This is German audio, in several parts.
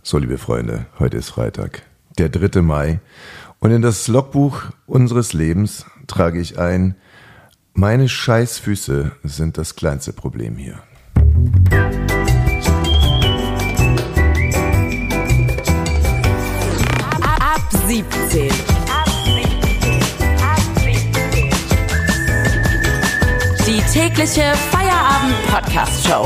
So, liebe Freunde, heute ist Freitag, der 3. Mai. Und in das Logbuch unseres Lebens trage ich ein: Meine Scheißfüße sind das kleinste Problem hier. Ab 17. Die tägliche Feierabend-Podcast-Show.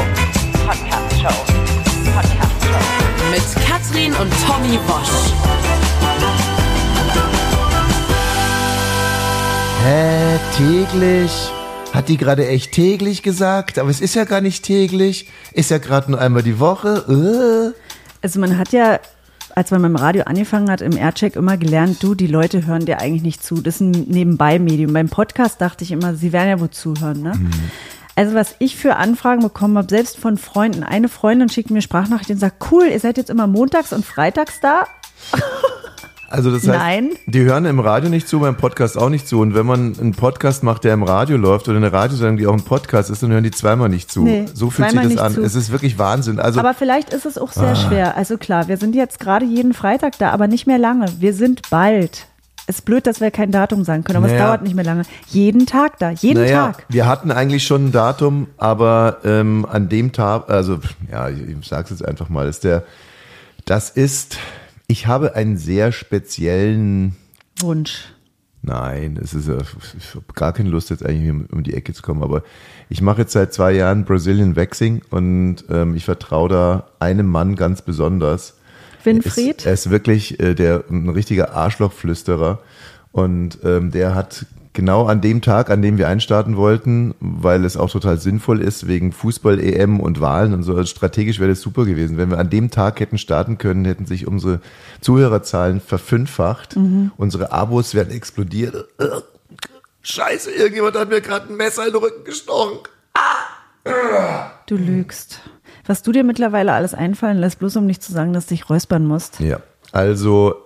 Mit Katrin und Tommy Bosch. Hä, täglich? Hat die gerade echt täglich gesagt? Aber es ist ja gar nicht täglich. Ist ja gerade nur einmal die Woche. Also man hat ja, als man beim Radio angefangen hat, im Aircheck immer gelernt, die Leute hören dir eigentlich nicht zu. Das ist ein Nebenbei-Medium. Beim Podcast dachte ich immer, sie werden ja wohl zuhören, ne? Also was ich für Anfragen bekommen habe, selbst von Freunden. Eine Freundin schickt mir Sprachnachrichten und sagt, cool, ihr seid jetzt immer montags und freitags da? Also das heißt, Nein. Die hören im Radio nicht zu, beim Podcast auch nicht zu. Und wenn man einen Podcast macht, der im Radio läuft oder eine Radiosendung, die auch ein Podcast ist, dann hören die zweimal nicht zu. Nee, so fühlt sich das an. zu. Es ist wirklich Wahnsinn. Also, Aber vielleicht ist es auch sehr schwer. Also klar, wir sind jetzt gerade jeden Freitag da, aber nicht mehr lange. Wir sind bald. Ist blöd, dass wir kein Datum sagen können, aber es dauert nicht mehr lange. Jeden Tag da, jeden Tag. Wir hatten eigentlich schon ein Datum, aber an dem Tag, also ja, ich sag's jetzt einfach mal, ich habe einen sehr speziellen Wunsch. Nein, ich habe gar keine Lust, jetzt eigentlich um die Ecke zu kommen, aber ich mache jetzt seit 2 Jahren Brazilian Waxing und ich vertraue da einem Mann ganz besonders. Winfried? Er ist wirklich ein richtiger Arschlochflüsterer und der hat genau an dem Tag, an dem wir einstarten wollten, weil es auch total sinnvoll ist, wegen Fußball-EM und Wahlen und so, also strategisch wäre das super gewesen. Wenn wir an dem Tag hätten starten können, hätten sich unsere Zuhörerzahlen verfünffacht, unsere Abos wären explodiert. Scheiße, irgendjemand hat mir gerade ein Messer in den Rücken gestochen. Du lügst. Was du dir mittlerweile alles einfallen lässt, bloß um nicht zu sagen, dass du dich räuspern musst. Ja, also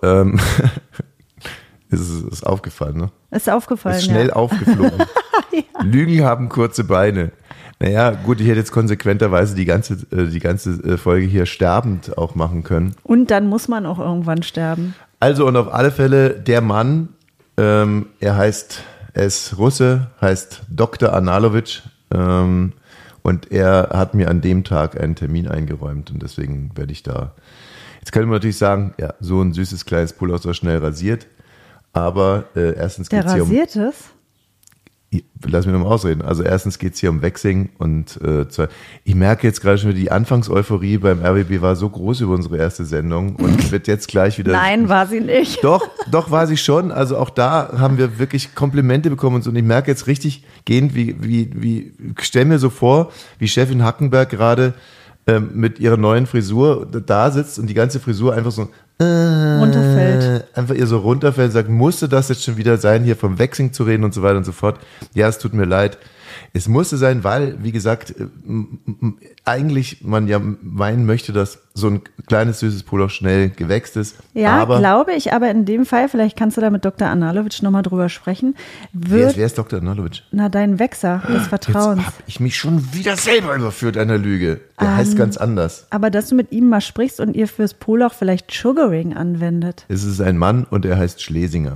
ist aufgefallen, ne? Ist aufgefallen, ist schnell aufgeflogen. Ja. Lügen haben kurze Beine. Naja, gut, ich hätte jetzt konsequenterweise die ganze Folge hier sterbend auch machen können. Und dann muss man auch irgendwann sterben. Also und auf alle Fälle der Mann, er ist Russe, heißt Dr. Analovic, und er hat mir an dem Tag einen Termin eingeräumt und deswegen werde ich da. Jetzt könnte man natürlich sagen, ja, so ein süßes kleines Pullover ist schnell rasiert, aber erstens geht es hier um. Der rasiert es? Lass mich nochmal ausreden. Also erstens geht es hier um Waxing und ich merke jetzt gerade schon, die Anfangseuphorie beim RBB war so groß über unsere erste Sendung und wird jetzt gleich wieder. Nein, war sie nicht. Doch war sie schon. Also auch da haben wir wirklich Komplimente bekommen und so. Und ich merke jetzt richtig gehend, wie stell mir so vor, wie Chefin Hackenberg gerade mit ihrer neuen Frisur da sitzt und die ganze Frisur einfach so runterfällt. Einfach ihr so runterfällt und sagt, musste das jetzt schon wieder sein, hier vom Waxing zu reden und so weiter und so fort. Ja, es tut mir leid. Es musste sein, weil, wie gesagt, eigentlich man ja meinen möchte, dass so ein kleines, süßes Pullover schnell gewächst ist. Ja, glaube ich, aber in dem Fall, vielleicht kannst du da mit Dr. Analovic nochmal drüber sprechen. Wer ist Dr. Analovic? Na, dein Wechser des Vertrauens. Jetzt habe ich mich schon wieder selber überführt einer Lüge. Der heißt ganz anders. Aber dass du mit ihm mal sprichst und ihr fürs Poloch vielleicht Sugaring anwendet. Es ist ein Mann und er heißt Schlesinger.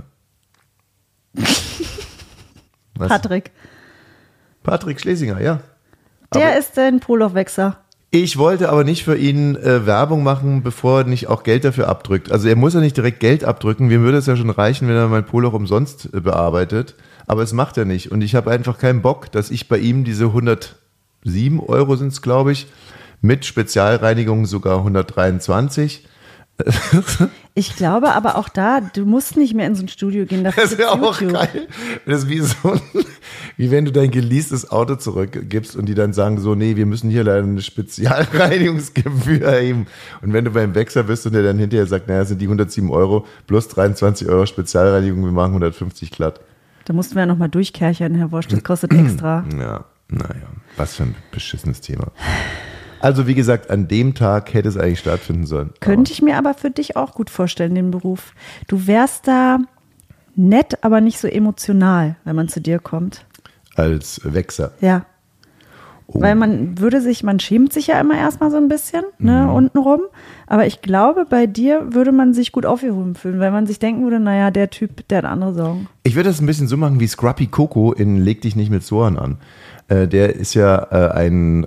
Was? Patrick Schlesinger, ja. Der ist dein Poloch-Wechser. Ich wollte aber nicht für ihn Werbung machen, bevor er nicht auch Geld dafür abdrückt. Also er muss ja nicht direkt Geld abdrücken. Mir würde es ja schon reichen, wenn er mein Poloch umsonst bearbeitet. Aber es macht er nicht. Und ich habe einfach keinen Bock, dass ich bei ihm diese 107 € sind es, glaube ich, mit Spezialreinigung sogar 123. Ich glaube aber auch da, du musst nicht mehr in so ein Studio gehen. Das ist ja auch geil. Das ist wie wenn du dein geleastes Auto zurückgibst und die dann sagen so, nee, wir müssen hier leider eine Spezialreinigungsgebühr erheben. Und wenn du beim Wechsler bist und der dann hinterher sagt, naja, sind die 107 € plus 23 € Spezialreinigung, wir machen 150 glatt. Da mussten wir ja nochmal durchkerchern, Herr Wosch, das kostet extra. Ja, naja, was für ein beschissenes Thema. Also wie gesagt, an dem Tag hätte es eigentlich stattfinden sollen. Könnte ich mir aber für dich auch gut vorstellen, den Beruf. Du wärst da nett, aber nicht so emotional, wenn man zu dir kommt. Als Wechser. Ja. Weil man schämt sich ja immer erstmal so ein bisschen, ne, untenrum. Aber ich glaube, bei dir würde man sich gut aufgehoben fühlen, weil man sich denken würde, naja, der Typ, der hat andere Sorgen. Ich würde das ein bisschen so machen wie Scruppy Coco in Leg dich nicht mit Sohan an. Der ist ja eigentlich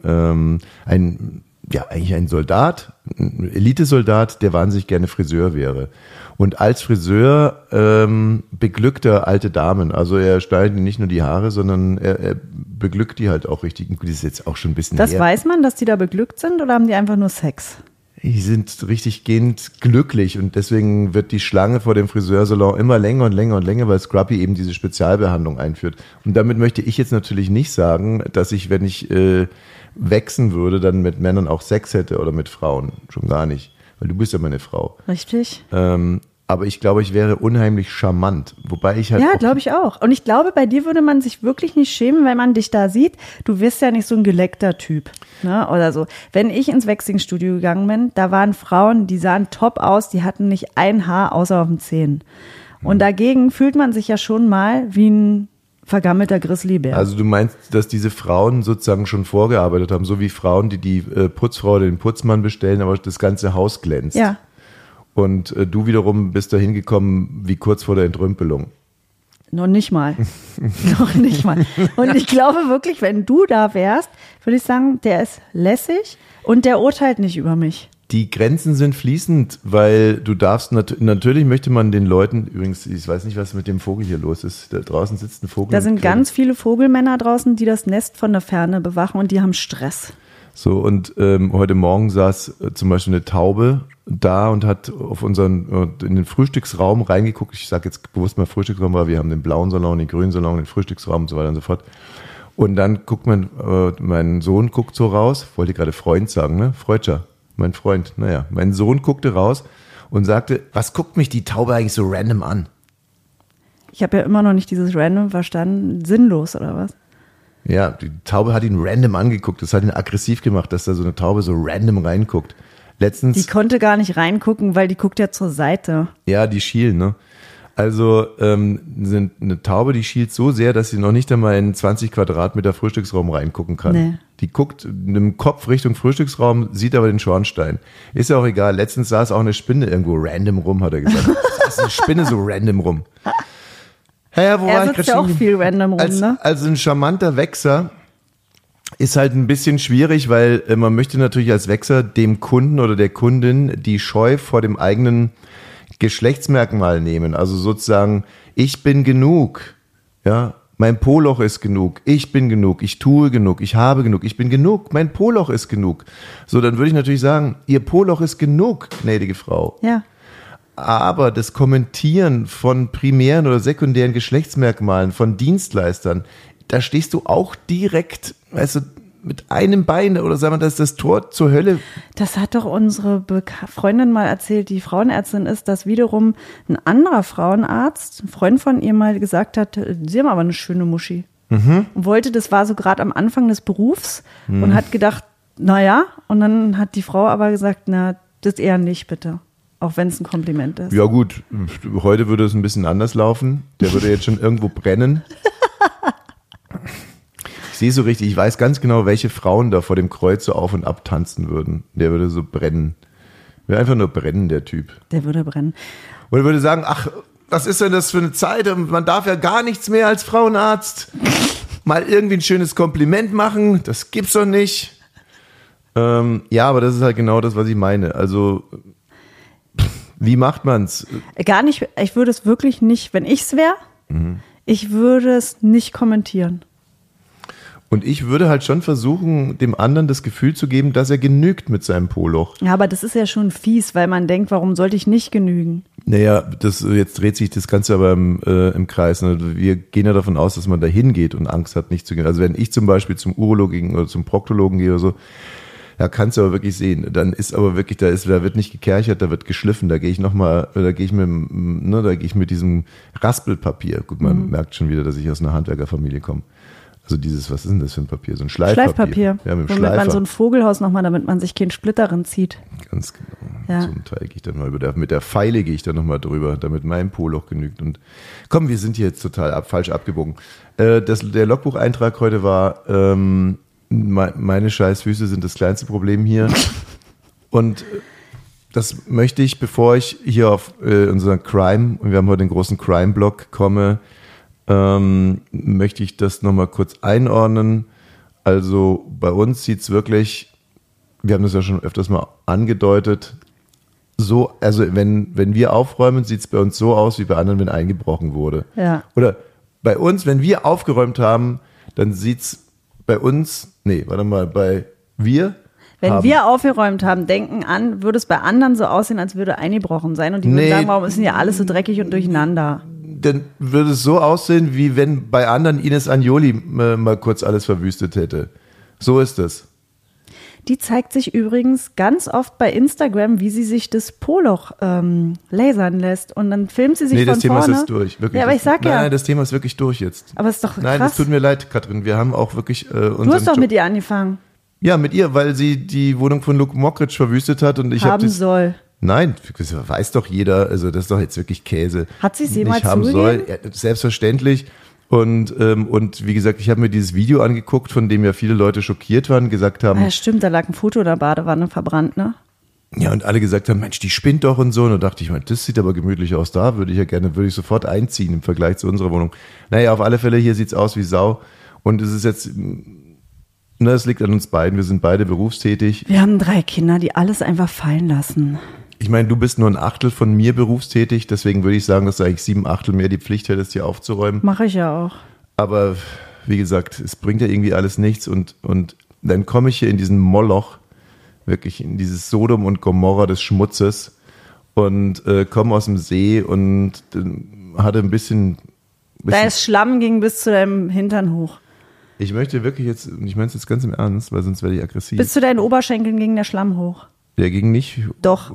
ein Soldat, ein Elitesoldat, der wahnsinnig gerne Friseur wäre. Und als Friseur beglückt er alte Damen. Also er schneidet nicht nur die Haare, sondern er beglückt die halt auch richtig. Gut, das ist jetzt auch schon ein bisschen Das her. weiß man, dass die da beglückt sind oder haben die einfach nur Sex? Die sind richtig gehend glücklich und deswegen wird die Schlange vor dem Friseursalon immer länger und länger und länger, weil Scruppy eben diese Spezialbehandlung einführt. Und damit möchte ich jetzt natürlich nicht sagen, dass ich, wenn ich wechseln würde, dann mit Männern auch Sex hätte oder mit Frauen. Schon gar nicht, weil du bist ja meine Frau. Richtig. Aber ich glaube, ich wäre unheimlich charmant. Wobei ich halt. Ja, glaube ich auch. Und ich glaube, bei dir würde man sich wirklich nicht schämen, wenn man dich da sieht. Du wirst ja nicht so ein geleckter Typ, ne? Oder so. Wenn ich ins Waxing-Studio gegangen bin, da waren Frauen, die sahen top aus, die hatten nicht ein Haar außer auf den Zähnen. Und dagegen fühlt man sich ja schon mal wie ein vergammelter Grizzlybär. Also du meinst, dass diese Frauen sozusagen schon vorgearbeitet haben, so wie Frauen, die Putzfrau oder den Putzmann bestellen, aber das ganze Haus glänzt. Ja. Und du wiederum bist da hingekommen wie kurz vor der Entrümpelung. Noch nicht mal. Noch nicht mal. Und ich glaube wirklich, wenn du da wärst, würde ich sagen, der ist lässig und der urteilt nicht über mich. Die Grenzen sind fließend, weil du darfst, natürlich möchte man den Leuten, übrigens, ich weiß nicht, was mit dem Vogel hier los ist, da draußen sitzt ein Vogel. Da sind ganz viele Vogelmänner draußen, die das Nest von der Ferne bewachen und die haben Stress. So, und heute Morgen saß zum Beispiel eine Taube da und hat in den Frühstücksraum reingeguckt. Ich sage jetzt bewusst mal Frühstücksraum, weil wir haben den blauen Salon, den grünen Salon, den Frühstücksraum und so weiter und so fort. Und dann guckt mein Sohn guckt so raus, wollte gerade Freund sagen, ne? Freudscher, mein Freund. Naja, mein Sohn guckte raus und sagte, was guckt mich die Taube eigentlich so random an? Ich habe ja immer noch nicht dieses Random verstanden. Sinnlos, oder was? Ja, die Taube hat ihn random angeguckt. Das hat ihn aggressiv gemacht, dass da so eine Taube so random reinguckt. Letztens. Die konnte gar nicht reingucken, weil die guckt ja zur Seite. Ja, die schielen, ne? Also sind eine Taube, die schielt so sehr, dass sie noch nicht einmal in 20 Quadratmeter Frühstücksraum reingucken kann. Nee. Die guckt mit dem Kopf Richtung Frühstücksraum, sieht aber den Schornstein. Ist ja auch egal. Letztens saß auch eine Spinne irgendwo random rum, hat er gesagt. Saß eine Spinne so random rum. Ja, wo er war ich sitzt ja auch viel random rum, ne? Also ein charmanter Wechser ist halt ein bisschen schwierig, weil man möchte natürlich als Wechser dem Kunden oder der Kundin die Scheu vor dem eigenen Geschlechtsmerkmal nehmen. Also sozusagen, ich bin genug, ja, mein Po-Loch ist genug, ich bin genug, ich tue genug, ich habe genug, ich bin genug, mein Po-Loch ist genug. So, dann würde ich natürlich sagen, Ihr Po-Loch ist genug, gnädige Frau. Ja. Aber das Kommentieren von primären oder sekundären Geschlechtsmerkmalen von Dienstleistern, da stehst du auch direkt, weißt du, mit einem Bein oder sagen wir, das ist das Tor zur Hölle. Das hat doch unsere Freundin mal erzählt, die Frauenärztin ist, dass wiederum ein anderer Frauenarzt, ein Freund von ihr mal gesagt hat, sie haben aber eine schöne Muschi. Und wollte, das war so gerade am Anfang des Berufs und hat gedacht, naja, und dann hat die Frau aber gesagt, na, das eher nicht, bitte. Auch wenn es ein Kompliment ist. Ja gut, heute würde es ein bisschen anders laufen. Der würde jetzt schon irgendwo brennen. Ich sehe so richtig, ich weiß ganz genau, welche Frauen da vor dem Kreuz so auf und ab tanzen würden. Der würde so brennen. Wäre einfach nur brennen, der Typ. Der würde brennen. Und er würde sagen, ach, was ist denn das für eine Zeit? Man darf ja gar nichts mehr als Frauenarzt. Mal irgendwie ein schönes Kompliment machen, das gibt's doch nicht. Ja, aber das ist halt genau das, was ich meine. Also, wie macht man's? Gar nicht, ich würde es wirklich nicht, wenn ich's wäre, ich würde es nicht kommentieren. Und ich würde halt schon versuchen, dem anderen das Gefühl zu geben, dass er genügt mit seinem Po-Loch. Ja, aber das ist ja schon fies, weil man denkt, warum sollte ich nicht genügen? Naja, jetzt dreht sich das Ganze aber im Kreis. Ne? Wir gehen ja davon aus, dass man da hingeht und Angst hat, nicht zu gehen. Also wenn ich zum Beispiel zum Urologen oder zum Proktologen gehe oder so, da kannst du aber wirklich sehen, dann ist aber wirklich, da wird nicht gekerchert, da wird geschliffen, da gehe ich mit diesem Raspelpapier. Gut, man merkt schon wieder, dass ich aus einer Handwerkerfamilie komme. Also dieses, was ist denn das für ein Papier? So ein Schleifpapier. Ja, mit dem Womit man so ein Vogelhaus nochmal, damit man sich keinen Splitter zieht. Ganz genau. Ja. So ein Teil gehe ich dann mal mit der Feile gehe ich dann nochmal drüber, damit mein Po-Loch genügt. Und komm, wir sind hier jetzt total falsch abgebogen. Der Logbucheintrag heute war, Meine Scheißfüße sind das kleinste Problem hier. Und das möchte ich, bevor ich hier auf unseren Crime, und wir haben heute den großen Crime-Block, komme, möchte ich das nochmal kurz einordnen. Also bei uns sieht es wirklich, wir haben das ja schon öfters mal angedeutet, so, also wenn wir aufräumen, sieht es bei uns so aus, wie bei anderen, wenn eingebrochen wurde. Ja. Oder bei uns, wenn wir aufgeräumt haben, dann sieht es bei uns, wenn wir aufgeräumt haben, denken an, würde es bei anderen so aussehen, als würde eingebrochen sein. Und die würden sagen, warum ist denn hier alles so dreckig und durcheinander? Dann würde es so aussehen, wie wenn bei anderen Ines Agnoli mal kurz alles verwüstet hätte. So ist es. Die zeigt sich übrigens ganz oft bei Instagram, wie sie sich das Po-Loch lasern lässt. Und dann filmt sie sich von vorne. Nee, das Thema ist jetzt durch. Wirklich. Ja, aber ich sag ja. Nein, das Thema ist wirklich durch jetzt. Aber es ist doch krass. Nein, das tut mir leid, Katrin. Wir haben auch wirklich Du hast doch mit ihr angefangen. Ja, mit ihr, weil sie die Wohnung von Luke Mockridge verwüstet hat. Und ich haben soll. Nein, das weiß doch jeder. Also das ist doch jetzt wirklich Käse. Hat sie es jemals haben zugegeben? soll. Ja, selbstverständlich. Und wie gesagt, ich habe mir dieses Video angeguckt, von dem ja viele Leute schockiert waren, gesagt haben. Ja, stimmt, da lag ein Foto in der Badewanne verbrannt, ne? Ja, und alle gesagt haben, Mensch, die spinnt doch und so. Und da dachte ich, das sieht aber gemütlich aus. Da würde ich sofort einziehen im Vergleich zu unserer Wohnung. Naja, auf alle Fälle, hier sieht's aus wie Sau. Und es ist jetzt, es liegt an uns beiden. Wir sind beide berufstätig. Wir haben 3 Kinder, die alles einfach fallen lassen. Ich meine, du bist nur 1/8 von mir berufstätig, deswegen würde ich sagen, dass du eigentlich 7/8 mehr die Pflicht hättest, hier aufzuräumen. Mache ich ja auch. Aber wie gesagt, es bringt ja irgendwie alles nichts und dann komme ich hier in diesen Moloch, wirklich in dieses Sodom und Gomorra des Schmutzes und komme aus dem See und hatte ein bisschen Dein Schlamm ging bis zu deinem Hintern hoch. Ich möchte wirklich jetzt, ich meine es jetzt ganz im Ernst, weil sonst werde ich aggressiv. Bis zu deinen Oberschenkeln ging der Schlamm hoch. Der ging nicht. Doch.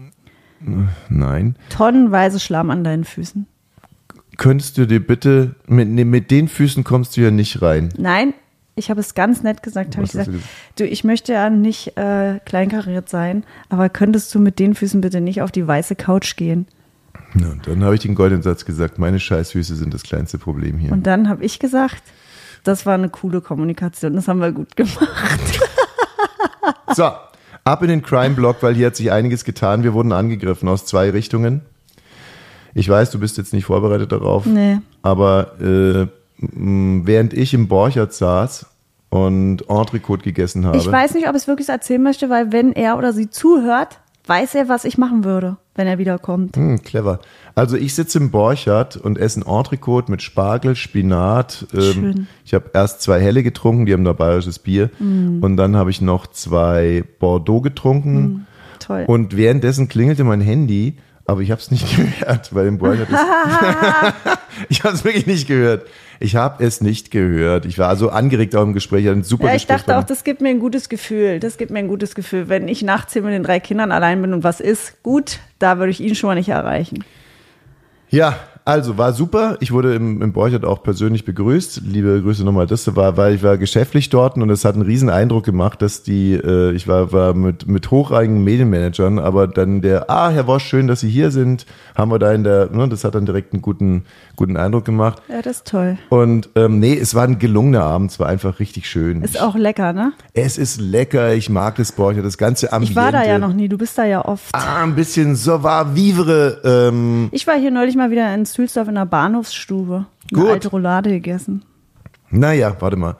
Nein. Tonnenweise Schlamm an deinen Füßen. Könntest du dir bitte, mit den Füßen kommst du ja nicht rein. Nein, ich habe es ganz nett gesagt. Habe ich gesagt, du, ich möchte ja nicht kleinkariert sein, aber könntest du mit den Füßen bitte nicht auf die weiße Couch gehen? Ja, und dann habe ich den goldenen Satz gesagt, meine Scheißfüße sind das kleinste Problem hier. Und dann habe ich gesagt, das war eine coole Kommunikation, das haben wir gut gemacht. So. Ab in den Crime-Block, weil hier hat sich einiges getan. Wir wurden angegriffen aus 2 Richtungen. Ich weiß, du bist jetzt nicht vorbereitet darauf. Nee. Aber während ich im Borchardt saß und Entrecote gegessen habe. Ich weiß nicht, ob ich es wirklich erzählen möchte, weil wenn er oder sie zuhört, weiß er, was ich machen würde, wenn er wiederkommt. Clever. Also ich sitze im Borchardt und esse ein Entrecote mit Spargel, Spinat. Schön. Ich habe erst 2 Helle getrunken, die haben da bayerisches Bier. Und dann habe ich noch 2 Bordeaux getrunken. Toll. Und währenddessen klingelte mein Handy, aber ich habe es nicht gehört, weil im Borchardt ist. Ich habe es wirklich nicht gehört. Ich habe es nicht gehört. Ich war so angeregt auch im Gespräch, ein super Ja, ich Gespräch. dachte auch, das gibt mir ein gutes Gefühl. Das gibt mir ein gutes Gefühl. Wenn ich nachts hier mit den 3 Kindern allein bin und was ist, gut, da würde ich ihn schon mal nicht erreichen. Ja, also war super. Ich wurde im Borchardt auch persönlich begrüßt. Liebe Grüße nochmal. Das war, weil ich war geschäftlich dort und es hat einen riesen Eindruck gemacht, dass ich war mit hochrangigen Medienmanagern, aber dann Herr Wosch, schön, dass Sie hier sind, haben wir da das hat dann direkt einen guten Eindruck gemacht. Ja, das ist toll. Und es war ein gelungener Abend, es war einfach richtig schön. Ist auch lecker, ne? Es ist lecker, ich mag das Borchardt, das ganze Ambiente. Ich war da ja noch nie, du bist da ja oft. Ein bisschen savoir-vivre. Ich war hier neulich mal wieder in Zülsdorf in der Bahnhofsstube. Eine alte Roulade gegessen. Naja, warte mal.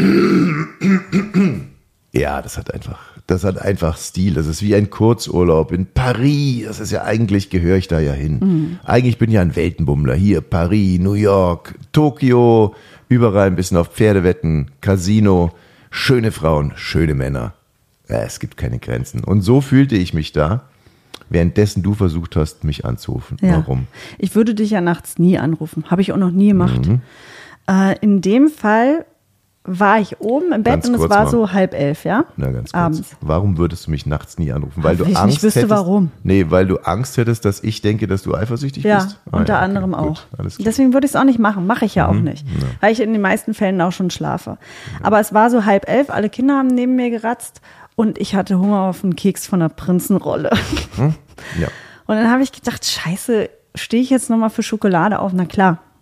Ja, das hat einfach Stil. Das ist wie ein Kurzurlaub in Paris. Das ist ja eigentlich, gehöre ich da ja hin. Eigentlich bin ich ja ein Weltenbummler. Hier, Paris, New York, Tokio, überall ein bisschen auf Pferde wetten, Casino, schöne Frauen, schöne Männer. Ja, es gibt keine Grenzen. Und so fühlte ich mich da, währenddessen du versucht hast, mich anzurufen. Ja. Warum? Ich würde dich ja nachts nie anrufen. Habe ich auch noch nie gemacht. In dem Fall war ich oben im Bett Ganz und es kurz war mal. so 22:30, ja? Na, ganz kurz. Abends. Warum würdest du mich nachts nie anrufen? Weil du Weil ich Angst nicht wüsste, hättest, warum. Nee, weil du Angst hättest, dass ich denke, dass du eifersüchtig Ja, bist? unter okay, anderem gut, auch. alles klar. Deswegen würde ich es auch nicht machen. Mache ich ja auch nicht. Ja. Weil ich in den meisten Fällen auch schon schlafe. Aber es war so 22:30, alle Kinder haben neben mir geratzt und ich hatte Hunger auf einen Keks von der Prinzenrolle. Ja. Und dann habe ich gedacht, scheiße, stehe ich jetzt nochmal für Schokolade auf? Na klar.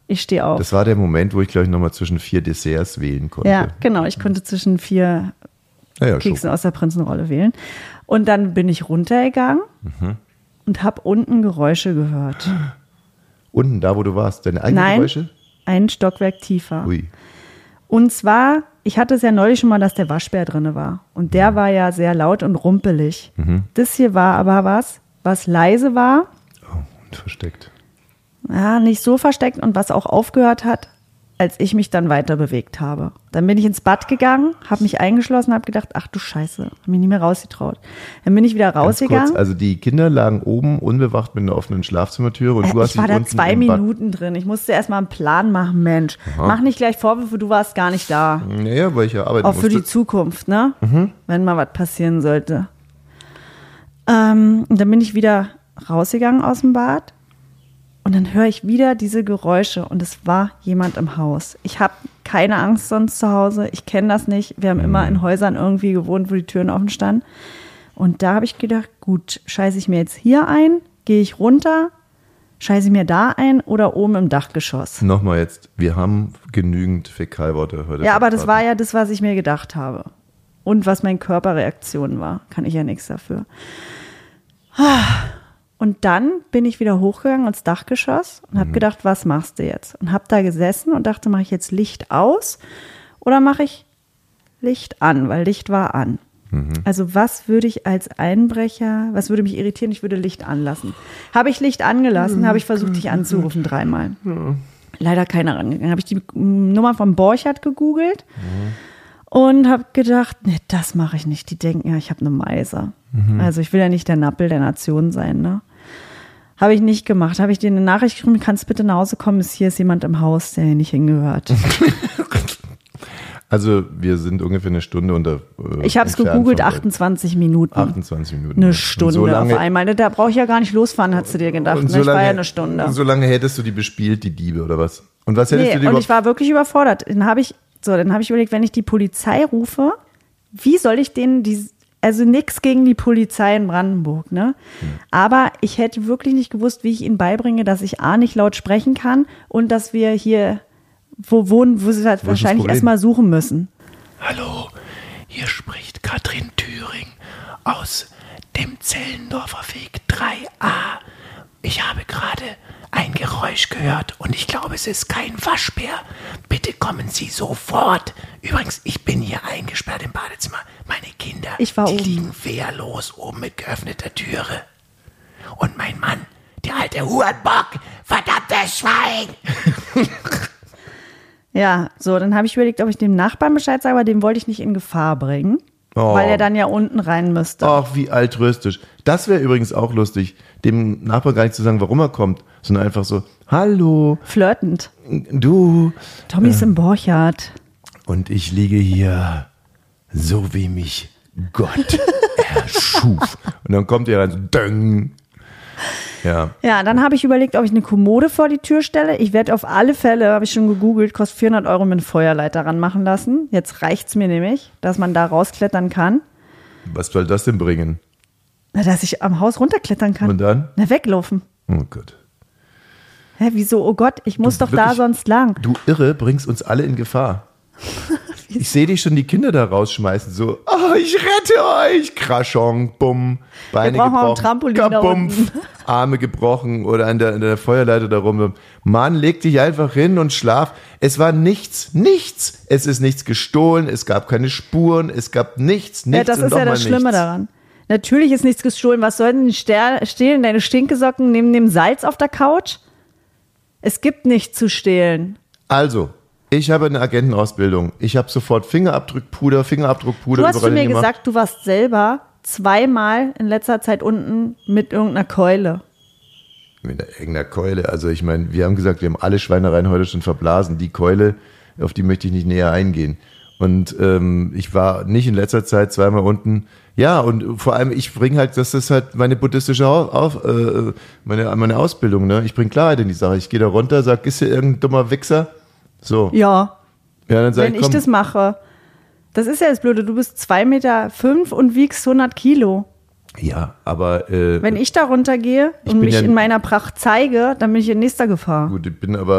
Ich stehe auf. Das war der Moment, wo ich, glaube ich, nochmal zwischen 4 Desserts wählen konnte. Ja, genau. Ich konnte zwischen 4 Keksen aus der Prinzenrolle wählen. Und dann bin ich runtergegangen und habe unten Geräusche gehört. Unten, da wo du warst, deine eigenen Geräusche? Nein, ein Stockwerk tiefer. Ui. Und zwar, ich hatte es ja neulich schon mal, dass der Waschbär drin war. Und der war ja sehr laut und rumpelig. Das hier war aber was leise war. Oh, und versteckt. Ja, nicht so versteckt und was auch aufgehört hat, als ich mich dann weiter bewegt habe. Dann bin ich ins Bad gegangen, habe mich eingeschlossen, habe gedacht, ach du Scheiße, habe mich nicht mehr rausgetraut. Dann bin ich wieder rausgegangen. Kurz, also die Kinder lagen oben unbewacht mit einer offenen Schlafzimmertüre und du hast ich war dich da unten 2 Minuten drin. Ich musste erst mal einen Plan machen, Mensch. Aha. Mach nicht gleich Vorwürfe, du warst gar nicht da. Naja, weil ich ja arbeiten Auch musste. für die Zukunft, ne? Wenn mal was passieren sollte. Und dann bin ich wieder rausgegangen aus dem Bad. Und dann höre ich wieder diese Geräusche und es war jemand im Haus. Ich habe keine Angst sonst zu Hause. Ich kenne das nicht. Wir haben immer in Häusern irgendwie gewohnt, wo die Türen offen standen. Und da habe ich gedacht, gut, scheiße ich mir jetzt hier ein, gehe ich runter, scheiße ich mir da ein oder oben im Dachgeschoss. Nochmal jetzt, wir haben genügend Fäkalworte heute. Ja, aber das war ja das, was ich mir gedacht habe. Und was meine Körperreaktion war. Kann ich ja nichts dafür. Und dann bin ich wieder hochgegangen ins Dachgeschoss und habe gedacht, was machst du jetzt? Und habe da gesessen und dachte, mache ich jetzt Licht aus oder mache ich Licht an? Weil Licht war an. Also was würde ich als Einbrecher, was würde mich irritieren? Ich würde Licht anlassen. Habe ich Licht angelassen, habe ich versucht, dich anzurufen 3-mal. Leider keiner rangegangen. Habe ich die Nummer von Borchardt gegoogelt und habe gedacht, nee, das mache ich nicht. Die denken ja, ich habe eine Meise. Also ich will ja nicht der Nappel der Nation sein, ne? Habe ich nicht gemacht. Habe ich dir eine Nachricht geschrieben, kannst du bitte nach Hause kommen, hier ist jemand im Haus, der hier nicht hingehört. Also wir sind ungefähr eine Stunde unter. Ich habe es gegoogelt, 28 Minuten. 28 Minuten. Eine Stunde so lange, auf einmal. Da brauche ich ja gar nicht losfahren, hast du dir gedacht. Und Ne? Ich war ja eine Stunde. So lange hättest du die bespielt, die Diebe, oder was? Und was hättest du die und ich war wirklich überfordert. Dann habe ich überlegt, wenn ich die Polizei rufe, wie soll ich denen also nichts gegen die Polizei in Brandenburg, ne? Aber ich hätte wirklich nicht gewusst, wie ich ihnen beibringe, dass ich A, nicht laut sprechen kann und dass wir hier wo wohnen, wo sie halt wahrscheinlich erstmal suchen müssen. Hallo, hier spricht Katrin Thüring aus dem Zellendorfer Weg 3a. Ich habe gerade ein Geräusch gehört und ich glaube, es ist kein Waschbär. Bitte kommen Sie sofort. Übrigens, ich bin hier eingesperrt im Badezimmer. Meine Kinder, die liegen wehrlos oben mit geöffneter Türe. Und mein Mann, der alte Hurenbock, verdammtes Schwein. Ja, so, dann habe ich überlegt, ob ich dem Nachbarn Bescheid sage, aber den wollte ich nicht in Gefahr bringen, weil er dann ja unten rein müsste. Ach, wie altruistisch. Das wäre übrigens auch lustig, dem Nachbarn gar nicht zu sagen, warum er kommt, sondern einfach so, hallo. Flirtend. Du. Tommy ist im Borchardt. Und ich liege hier, so wie mich Gott erschuf. Und dann kommt er rein, so, döng. Ja. Ja, dann habe ich überlegt, ob ich eine Kommode vor die Tür stelle. Ich werde auf alle Fälle, habe ich schon gegoogelt, kostet 400 € mit einem Feuerleiter ranmachen lassen. Jetzt reicht's mir nämlich, dass man da rausklettern kann. Was soll das denn bringen? Na, dass ich am Haus runterklettern kann. Und dann? Na, weglaufen. Oh Gott. Hä, wieso? Oh Gott, ich muss doch da sonst lang. Du Irre, bringst uns alle in Gefahr. Ich sehe dich schon die Kinder da rausschmeißen, so, ich rette euch, Kraschong, bumm, Beine brauchen auch ein gebrochen, Trampolin da kabumpf, unten. Arme gebrochen oder an der Feuerleiter da rum. Mann, leg dich einfach hin und schlaf. Es war nichts. Es ist nichts gestohlen, es gab keine Spuren, es gab nichts. Ja, das ist ja das Schlimme daran. Natürlich ist nichts gestohlen. Was soll denn stehlen? Deine Stinkesocken neben dem Salz auf der Couch? Es gibt nichts zu stehlen. Also, ich habe eine Agentenausbildung. Ich habe sofort Fingerabdruckpuder Du hast zu mir gesagt, du warst selber 2-mal in letzter Zeit unten mit irgendeiner Keule. Mit irgendeiner Keule. Also ich meine, wir haben gesagt, wir haben alle Schweinereien heute schon verblasen. Die Keule, auf die möchte ich nicht näher eingehen. Und ich war nicht in letzter Zeit 2-mal unten. Ja, und vor allem, ich bringe halt, das ist halt meine buddhistische meine Ausbildung. Ne? Ich bringe Klarheit in die Sache. Ich gehe da runter, sag, ist hier irgendein dummer Wichser? So. Ja, dann sag wenn ich das mache. Das ist ja das Blöde, du bist 2,5 Meter und wiegst 100 Kilo. Ja, aber wenn ich da runtergehe und mich in meiner Pracht zeige, dann bin ich in nächster Gefahr. Gut, ich bin aber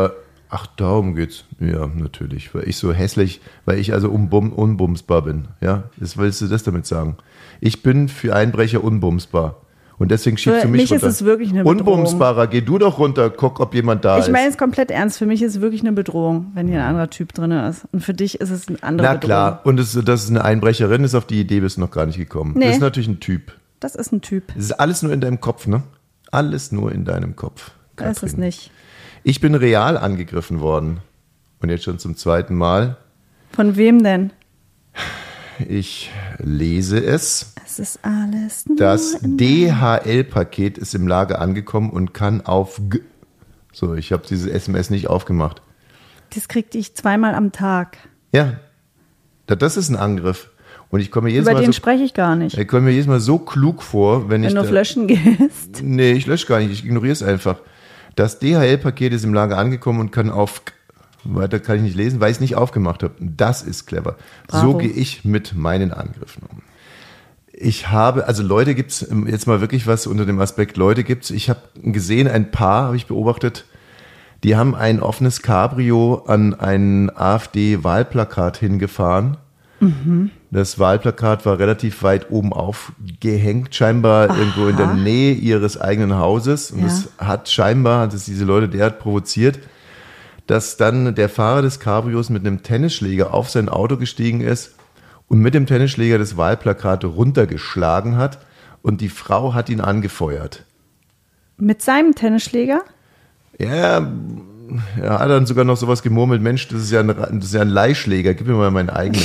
Ach, darum geht's. Ja, natürlich. Weil ich so hässlich, weil ich also unbumsbar bin. Ja, willst du das damit sagen? Ich bin für Einbrecher unbumsbar. Und deswegen schiebst du mich runter. Für mich ist es wirklich eine Bedrohung. Unbumsbarer, geh du doch runter, guck, ob jemand da ist. Ich meine es komplett ernst. Für mich ist es wirklich eine Bedrohung, wenn hier ein anderer Typ drin ist. Und für dich ist es eine andere Bedrohung. Na klar. Und dass es eine Einbrecherin ist, auf die Idee bist du noch gar nicht gekommen. Nee. Das ist natürlich ein Typ. Das ist ein Typ. Es ist alles nur in deinem Kopf, ne? Alles nur in deinem Kopf. Das ist es nicht. Ich bin real angegriffen worden. Und jetzt schon zum 2. Mal. Von wem denn? Ich lese es. Es ist alles nur Das DHL-Paket ist im Lager angekommen und kann auf So, ich habe diese SMS nicht aufgemacht. Das kriegte ich 2-mal am Tag. Ja, das ist ein Angriff. Und ich komme mir jedes Über Mal den spreche ich gar nicht. Ich komme mir jedes Mal so klug vor, wenn du auf Löschen gehst. Nee, ich lösche gar nicht, ich ignoriere es einfach. Das DHL-Paket ist im Lager angekommen und kann auf weiter kann ich nicht lesen, weil ich es nicht aufgemacht habe. Das ist clever. Bravo. So gehe ich mit meinen Angriffen um. Ich habe, also Leute gibt's, jetzt mal wirklich was unter dem Aspekt Leute gibt's. Ich habe gesehen, ein Paar, habe ich beobachtet, die haben ein offenes Cabrio an ein AfD-Wahlplakat hingefahren. Mhm. Das Wahlplakat war relativ weit oben aufgehängt, scheinbar irgendwo in der Nähe ihres eigenen Hauses. Und das hat diese Leute derart provoziert, dass dann der Fahrer des Cabrios mit einem Tennisschläger auf sein Auto gestiegen ist und mit dem Tennisschläger das Wahlplakat runtergeschlagen hat und die Frau hat ihn angefeuert. Mit seinem Tennisschläger? Ja, er hat dann sogar noch sowas gemurmelt, Mensch, das ist ja ein Leihschläger, gib mir mal meinen eigenen.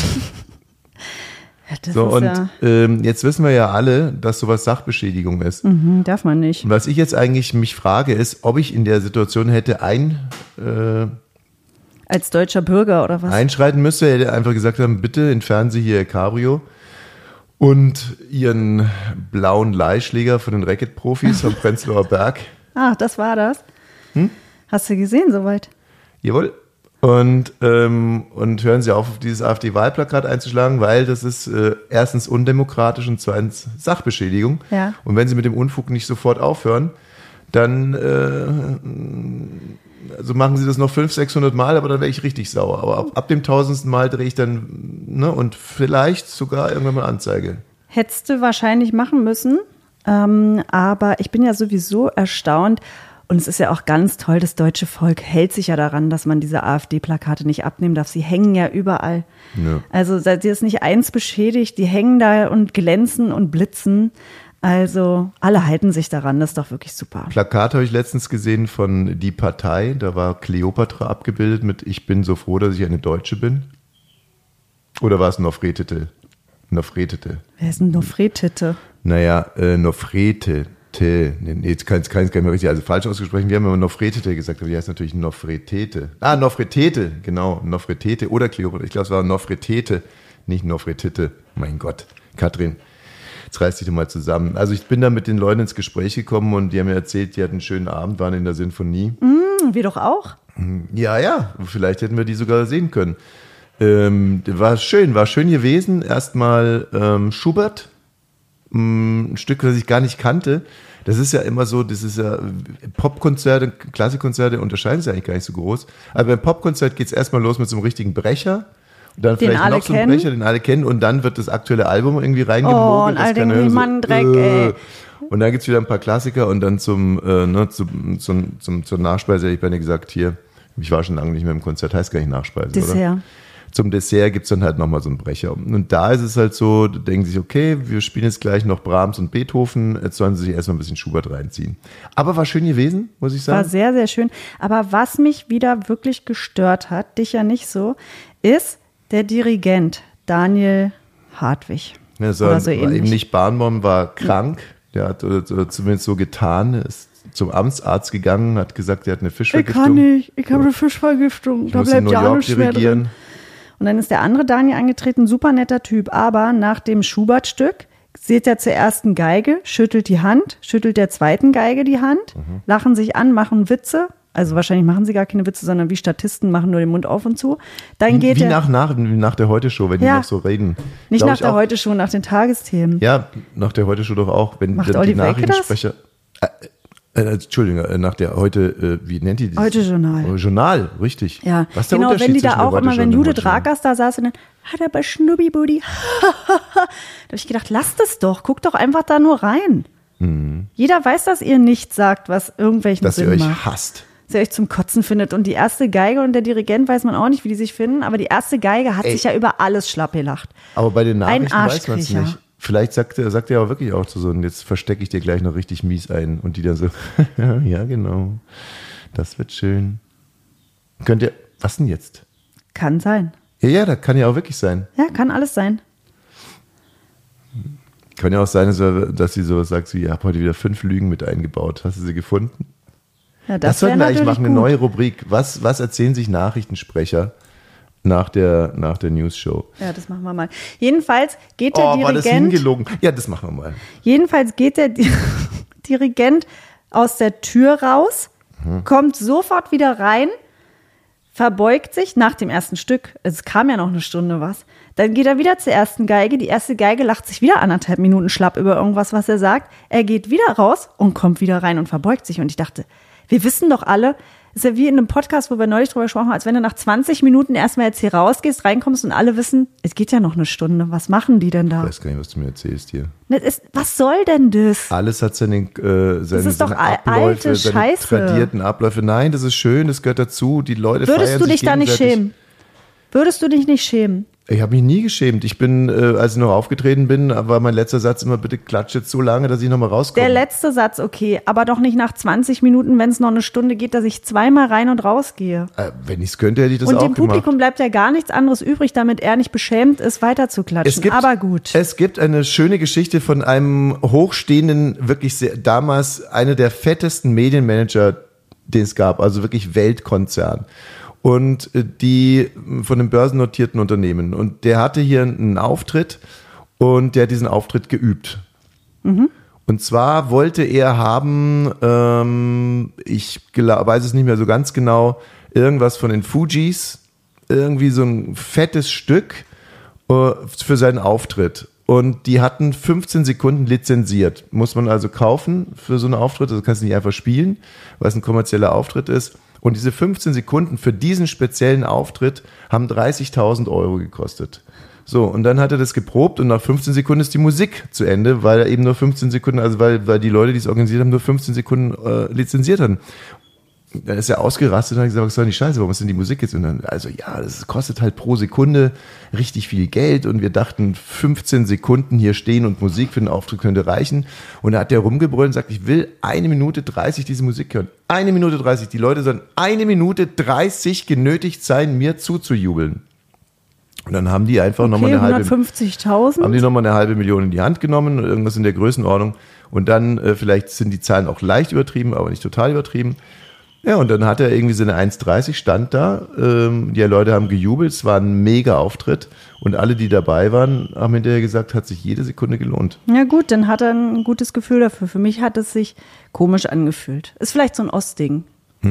Jetzt wissen wir ja alle, dass sowas Sachbeschädigung ist. Darf man nicht. Und was ich jetzt eigentlich mich frage, ist, ob ich in der Situation hätte als deutscher Bürger oder was? Einschreiten müsste, er hätte einfach gesagt haben, bitte entfernen Sie hier Ihr Cabrio und Ihren blauen Leihschläger von den Racket-Profis vom Prenzlauer Berg. Ach, das war das? Hast du gesehen soweit? Jawohl. Und hören Sie auf dieses AfD-Wahlplakat einzuschlagen, weil das ist erstens undemokratisch und zweitens Sachbeschädigung. Ja. Und wenn Sie mit dem Unfug nicht sofort aufhören, dann also machen Sie das noch 500-600 Mal, aber dann wäre ich richtig sauer. Aber ab dem 1000. Mal drehe ich dann und vielleicht sogar irgendwann mal Anzeige. Hättest du wahrscheinlich machen müssen, aber ich bin ja sowieso erstaunt. Und es ist ja auch ganz toll, das deutsche Volk hält sich ja daran, dass man diese AfD-Plakate nicht abnehmen darf. Sie hängen ja überall. Ja. Also seid ihr es nicht eins beschädigt, die hängen da und glänzen und blitzen. Also alle halten sich daran, das ist doch wirklich super. Plakat habe ich letztens gesehen von Die Partei, da war Kleopatra abgebildet mit Ich bin so froh, dass ich eine Deutsche bin. Oder war es Nofretete? Nofretete. Wer ist denn Nofretete? Naja, Nofretete. Jetzt kann ich es gar nicht mehr richtig, also falsch ausgesprochen. Wir haben immer Nofretete gesagt, aber die heißt natürlich Nofretete. Nofretete, genau, Nofretete oder Kleopatra. Ich glaube, es war Nofretete, nicht Nofretete. Mein Gott, Katrin, jetzt reiß dich doch mal zusammen. Also ich bin da mit den Leuten ins Gespräch gekommen und die haben mir erzählt, die hatten einen schönen Abend, waren in der Sinfonie. Wir doch auch. Ja, vielleicht hätten wir die sogar sehen können. War schön gewesen. Erstmal Schubert. Ein Stück, das ich gar nicht kannte. Das ist ja immer so, das ist ja Popkonzerte, Klassikkonzerte unterscheiden sich eigentlich gar nicht so groß. Aber beim Popkonzert geht es erstmal los mit so einem richtigen Brecher. Und dann vielleicht noch so einen Brecher, den alle kennen. Und dann wird das aktuelle Album irgendwie reingemogelt. Und all denken, so, Mann, Dreck, ey. Und dann gibt's wieder ein paar Klassiker und dann zur Nachspeise hätte ich bei dir gesagt, hier, ich war schon lange nicht mehr im Konzert, heißt gar nicht Nachspeise, Dessert. Oder? Zum Dessert gibt's dann halt nochmal so einen Brecher. Und da ist es halt so, da denken sich, okay, wir spielen jetzt gleich noch Brahms und Beethoven, jetzt sollen sie sich erstmal ein bisschen Schubert reinziehen. Aber war schön gewesen, muss ich sagen. War sehr, sehr schön. Aber was mich wieder wirklich gestört hat, dich ja nicht so, ist der Dirigent Daniel Hartwig. Ja, war eben nicht Barnbaum, war krank. Der hat oder zumindest so getan, ist zum Amtsarzt gegangen, hat gesagt, er hat eine Fischvergiftung. Ich habe eine Fischvergiftung. Da bleibt ja auch nichts mehr drin. Und dann ist der andere Daniel angetreten, super netter Typ, aber nach dem Schubert-Stück sieht er zur ersten Geige, schüttelt die Hand, schüttelt der zweiten Geige die Hand, lachen sich an, machen Witze. Also wahrscheinlich machen sie gar keine Witze, sondern wie Statisten machen nur den Mund auf und zu. Dann geht wie nach der Heute-Show, wenn die noch so reden. Nicht nach der Heute-Show, nach den Tagesthemen. Ja, nach der Heute-Show doch auch. Wenn Macht die Nachrichtensprecher... Entschuldigung, nach der heute, wie nennt die das? Heute-Journal. Journal, richtig. Ja, Was ist der genau, Unterschied wenn die da zwischen auch der immer, wenn Heute-Journal und Judith dem Heute-Journal? Rakers da saß und dann hat er bei Schnubbi-Buddy. Da habe ich gedacht, lasst es doch, guckt doch einfach da nur rein. Jeder weiß, dass ihr nichts sagt, was irgendwelchen Dass ihr Sinn euch macht. hasst. Dass ihr euch zum Kotzen findet. Und die erste Geige und der Dirigent weiß man auch nicht, wie die sich finden, aber die erste Geige hat sich ja über alles schlapp gelacht. Aber bei den Ein Nachrichten weiß man es Arschkriecher. nicht. Vielleicht sagt er aber wirklich auch so, und jetzt verstecke ich dir gleich noch richtig mies ein. Und die dann so, ja genau, das wird schön. Könnt ihr, was denn jetzt? Kann sein. Ja, das kann ja auch wirklich sein. Ja, kann alles sein. Kann ja auch sein, dass sie sowas sagt, wie, ich habe heute wieder 5 Lügen mit eingebaut. Hast du sie gefunden? Ja, Das wär sollten wir eigentlich natürlich machen, eine gut. neue Rubrik. Was erzählen sich Nachrichtensprecher nach der News-Show? Ja, das machen wir mal. Jedenfalls geht der war das Dirigent. hingelogen? Ja, das machen wir mal. Jedenfalls geht der Dirigent aus der Tür raus, kommt sofort wieder rein, verbeugt sich nach dem ersten Stück. Es kam ja noch eine Stunde was. Dann geht er wieder zur ersten Geige. Die erste Geige lacht sich wieder 1,5 Minuten schlapp über irgendwas, was er sagt. Er geht wieder raus und kommt wieder rein und verbeugt sich. Und ich dachte, wir wissen doch alle, ist ja wie in einem Podcast, wo wir neulich drüber gesprochen haben, als wenn du nach 20 Minuten erstmal jetzt hier rausgehst, reinkommst und alle wissen, es geht ja noch eine Stunde. Was machen die denn Ich da? weiß gar nicht, was du mir erzählst hier. Was soll denn das? Alles hat seine ist doch alte Abläufe, seine Scheiße. tradierten Abläufe. Nein, das ist schön, das gehört dazu. Die Leute Würdest feiern du sich dich da nicht gegenseitig. schämen? Würdest du dich nicht schämen? Ich habe mich nie geschämt. Ich bin, als ich noch aufgetreten bin, war mein letzter Satz immer, bitte klatscht jetzt so lange, dass ich nochmal rauskomme. Der letzte Satz, okay, aber doch nicht nach 20 Minuten, wenn es noch eine Stunde geht, dass ich zweimal rein und rausgehe. Wenn ich es könnte, hätte ich das Und auch dem gemacht. Publikum bleibt ja gar nichts anderes übrig, damit er nicht beschämt ist, weiter zu klatschen. Aber gut. Es gibt eine schöne Geschichte von einem hochstehenden, wirklich damals einer der fettesten Medienmanager, den es gab, also wirklich Weltkonzern. Und die von einem börsennotierten Unternehmen. Und der hatte hier einen Auftritt und der hat diesen Auftritt geübt. Und zwar wollte er haben, ich weiß es nicht mehr so ganz genau, irgendwas von den Fujis, irgendwie so ein fettes Stück für seinen Auftritt. Und die hatten 15 Sekunden lizenziert. Muss man also kaufen für so einen Auftritt. Also kannst du nicht einfach spielen, weil es ein kommerzieller Auftritt ist. Und diese 15 Sekunden für diesen speziellen Auftritt haben 30.000 Euro gekostet. So, und dann hat er das geprobt und nach 15 Sekunden ist die Musik zu Ende, weil er eben nur 15 Sekunden, also weil die Leute, die es organisiert haben, nur 15 Sekunden lizenziert hatten. Dann ist er ausgerastet und hat gesagt, was soll die Scheiße, warum ist denn die Musik jetzt? Und dann, also ja, das kostet halt pro Sekunde richtig viel Geld und wir dachten, 15 Sekunden hier stehen und Musik für den Auftritt könnte reichen. Und da hat der rumgebrüllt und sagt, ich will 1 Minute 30 diese Musik hören. 1 Minute 30. Die Leute sollen 1 Minute 30 genötigt sein, mir zuzujubeln. Und dann haben die einfach nochmal Okay, eine 150.000. nochmal eine halbe Million in die Hand genommen, irgendwas in der Größenordnung. Und dann, vielleicht sind die Zahlen auch leicht übertrieben, aber nicht total übertrieben. Ja, und dann hat er irgendwie so eine 1,30 stand da. Die Leute haben gejubelt, es war ein mega Auftritt. Und alle, die dabei waren, haben hinterher gesagt, hat sich jede Sekunde gelohnt. Ja gut, dann hat er ein gutes Gefühl dafür. Für mich hat es sich komisch angefühlt. Ist vielleicht so ein Ostding,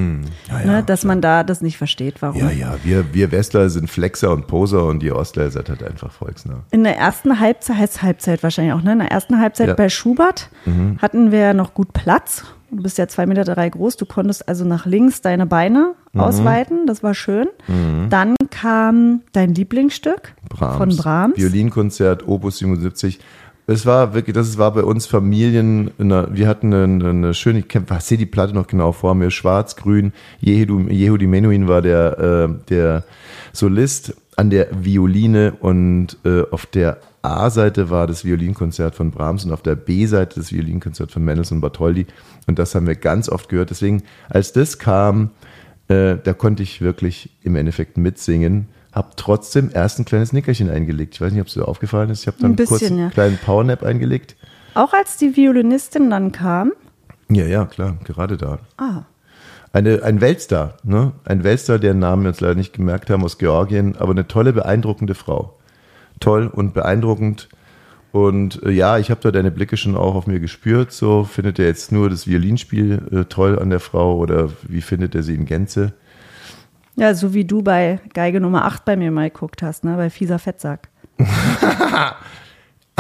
ne, dass man da das nicht versteht, warum. Ja, wir Westler sind Flexer und Poser und die Ostler seid halt einfach volksnah. In der ersten Halbzeit, heißt Halbzeit wahrscheinlich auch, ne? In der ersten Halbzeit Ja. bei Schubert hatten wir noch gut Platz. Du bist ja 2,3 Meter groß, du konntest also nach links deine Beine ausweiten, das war schön. Dann kam dein Lieblingsstück von Brahms. Violinkonzert, Opus 77. Es war wirklich, das war bei uns Familien, wir hatten eine schöne, ich sehe die Platte noch genau vor mir, schwarz-grün, Yehudi Menuhin war der Solist an der Violine und auf der A-Seite war das Violinkonzert von Brahms und auf der B-Seite das Violinkonzert von Mendelssohn und Bartholdy und das haben wir ganz oft gehört. Deswegen, als das kam, da konnte ich wirklich im Endeffekt mitsingen, habe trotzdem erst ein kleines Nickerchen eingelegt. Ich weiß nicht, ob es dir aufgefallen ist. Ich habe dann Ein bisschen, kurz einen ja. kleinen Powernap eingelegt. Auch als die Violinistin dann kam. Ja, klar, gerade da. Ah, Ein Weltstar, ne? Ein Weltstar, deren Namen wir uns leider nicht gemerkt haben, aus Georgien, aber eine tolle, beeindruckende Frau. Toll und beeindruckend. Und ja, ich habe da deine Blicke schon auch auf mir gespürt. So, findet er jetzt nur das Violinspiel toll an der Frau oder wie findet er sie in Gänze? ja, so wie du bei Geige Nummer 8 bei mir mal geguckt hast, ne? Bei Fieser Fettsack.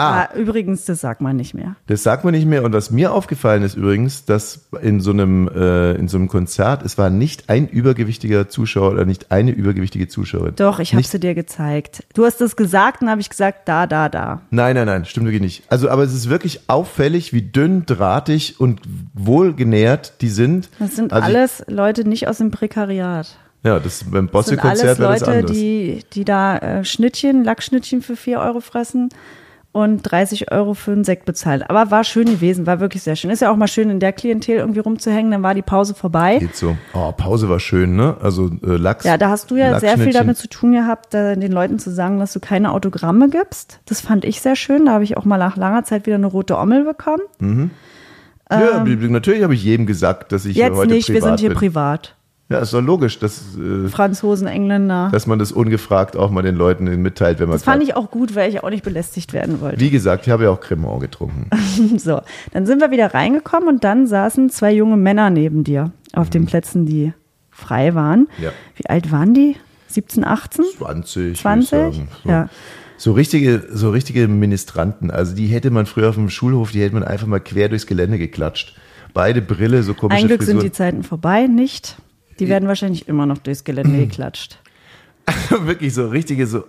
Übrigens, das sagt man nicht mehr. Das sagt man nicht mehr. Und was mir aufgefallen ist übrigens, dass in so einem Konzert, es war nicht ein übergewichtiger Zuschauer oder nicht eine übergewichtige Zuschauerin. Doch, ich habe sie dir gezeigt. Du hast das gesagt und habe ich gesagt, da. Nein, stimmt wirklich nicht. Also, aber es ist wirklich auffällig, wie dünn, drahtig und wohlgenährt die sind. Das sind alles Leute nicht aus dem Prekariat. Ja, das beim Das sind Bosse-Konzert wäre alles das Leute, anders. die da Lackschnittchen für 4 Euro fressen und 30 Euro für einen Sekt bezahlen. Aber war schön gewesen, war wirklich sehr schön. Ist ja auch mal schön, in der Klientel irgendwie rumzuhängen, dann war die Pause vorbei. Geht so. Oh, Pause war schön, ne? Also Lachs. Ja, da hast du ja sehr viel Lachsschnittchen. damit zu tun gehabt, den Leuten zu sagen, dass du keine Autogramme gibst. Das fand ich sehr schön. Da habe ich auch mal nach langer Zeit wieder eine rote Ommel bekommen. Ja, natürlich habe ich jedem gesagt, dass ich Jetzt heute nicht, wir sind hier bin. privat. Ja, ist doch logisch, dass Franzosen, Engländer. man das ungefragt auch mal den Leuten mitteilt, wenn man Das fand ich auch gut, weil ich auch nicht belästigt werden wollte. Wie gesagt, ich habe ja auch Cremant getrunken. So, dann sind wir wieder reingekommen und dann saßen 2 junge Männer neben dir auf den Plätzen, die frei waren. Ja. Wie alt waren die? 17, 18? 20, 20? würde ich sagen. So. Ja. So richtige Ministranten, also die hätte man früher auf dem Schulhof, die hätte man einfach mal quer durchs Gelände geklatscht. Beide Brille, so komische Ein Glück Frisuren. sind die Zeiten vorbei, nicht? Die werden wahrscheinlich immer noch durchs Gelände geklatscht. Wirklich so richtige so,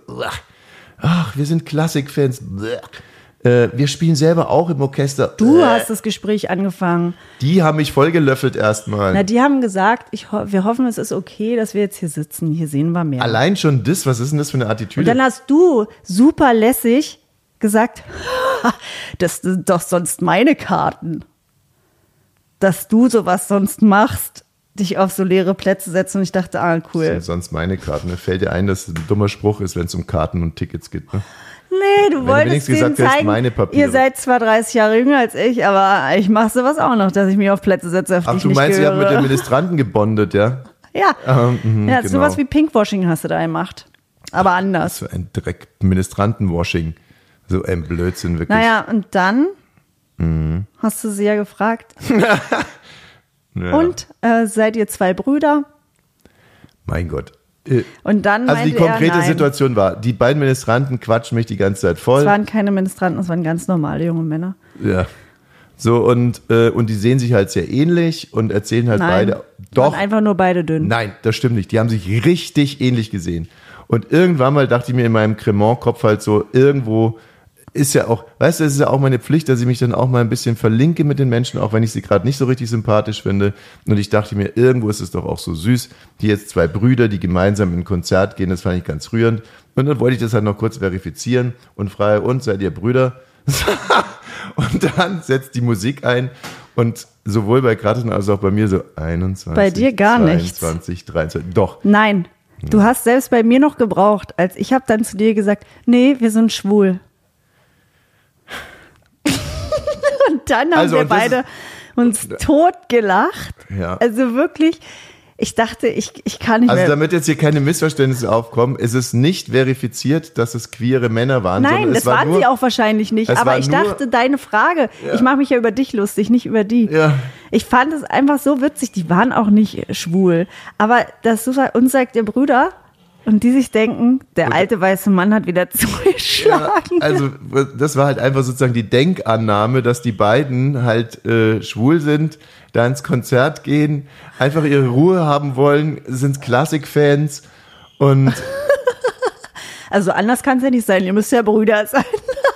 ach, wir sind Klassikfans. Wir spielen selber auch im Orchester. Du hast das Gespräch angefangen. Die haben mich vollgelöffelt erstmal. Na, die haben gesagt, wir hoffen, es ist okay, dass wir jetzt hier sitzen. Hier sehen wir mehr. Allein schon das, was ist denn das für eine Attitüde? Und dann hast du super lässig gesagt, das sind doch sonst meine Karten. Dass du sowas sonst machst, dich auf so leere Plätze setzen. Und ich dachte, Das cool. sind sonst meine Karten. Mir fällt dir ein, dass es ein dummer Spruch ist, wenn es um Karten und Tickets geht. Ne? Nee, du du wolltest wenigstens denen gesagt hättest, zeigen, meine Papiere. ihr seid zwar 30 Jahre jünger als ich, aber ich mache sowas auch noch, dass ich mich auf Plätze setze, auf die Ach, ich du nicht meinst, ihr habt mit gehöre. den Ministranten gebondet, ja? Ja, ja, genau. sowas wie Pinkwashing hast du da gemacht. Aber anders. So ein Dreck, Ministrantenwashing. So ein Blödsinn, wirklich. Naja, und dann hast du sie ja gefragt. Ja. Und seid ihr 2 Brüder? Mein Gott. Und dann Also die meinte konkrete er, nein. Situation war, die beiden Ministranten quatschen mich die ganze Zeit voll. Es waren keine Ministranten, es waren ganz normale junge Männer. Ja. So, und die sehen sich halt sehr ähnlich und erzählen halt Nein, beide. Doch. waren einfach nur beide dünn. Nein, das stimmt nicht. Die haben sich richtig ähnlich gesehen. Und irgendwann mal dachte ich mir in meinem Cremant-Kopf halt so, irgendwo ist ja auch, weißt du, es ist ja auch meine Pflicht, dass ich mich dann auch mal ein bisschen verlinke mit den Menschen, auch wenn ich sie gerade nicht so richtig sympathisch finde. Und ich dachte mir, irgendwo ist es doch auch so süß. Die jetzt 2 Brüder, die gemeinsam in ein Konzert gehen, das fand ich ganz rührend. Und dann wollte ich das halt noch kurz verifizieren und frage, und seid ihr Brüder? Und dann setzt die Musik ein und sowohl bei Katrin als auch bei mir so 21, Bei dir gar 22, 23, doch. Nein, du hast selbst bei mir noch gebraucht, als ich habe dann zu dir gesagt, nee, wir sind schwul. Und dann haben Also, wir und das beide uns totgelacht. Ja. Also wirklich, ich dachte, ich kann nicht Also mehr. damit jetzt hier keine Missverständnisse aufkommen, ist es nicht verifiziert, dass es queere Männer waren. Nein, sondern das es war waren nur, sie auch wahrscheinlich nicht. es Aber war ich nur- dachte, deine Frage, ich mache mich ja über dich lustig, nicht über die. Ja. Ich fand es einfach so witzig, die waren auch nicht schwul. Aber dass du sagst, uns sagt ihr Brüder und die sich denken, der alte weiße Mann hat wieder zugeschlagen. Also das war halt einfach sozusagen die Denkannahme, dass die beiden halt schwul sind, da ins Konzert gehen, einfach ihre Ruhe haben wollen, sind Klassikfans und Also anders kann es ja nicht sein, ihr müsst ja Brüder sein.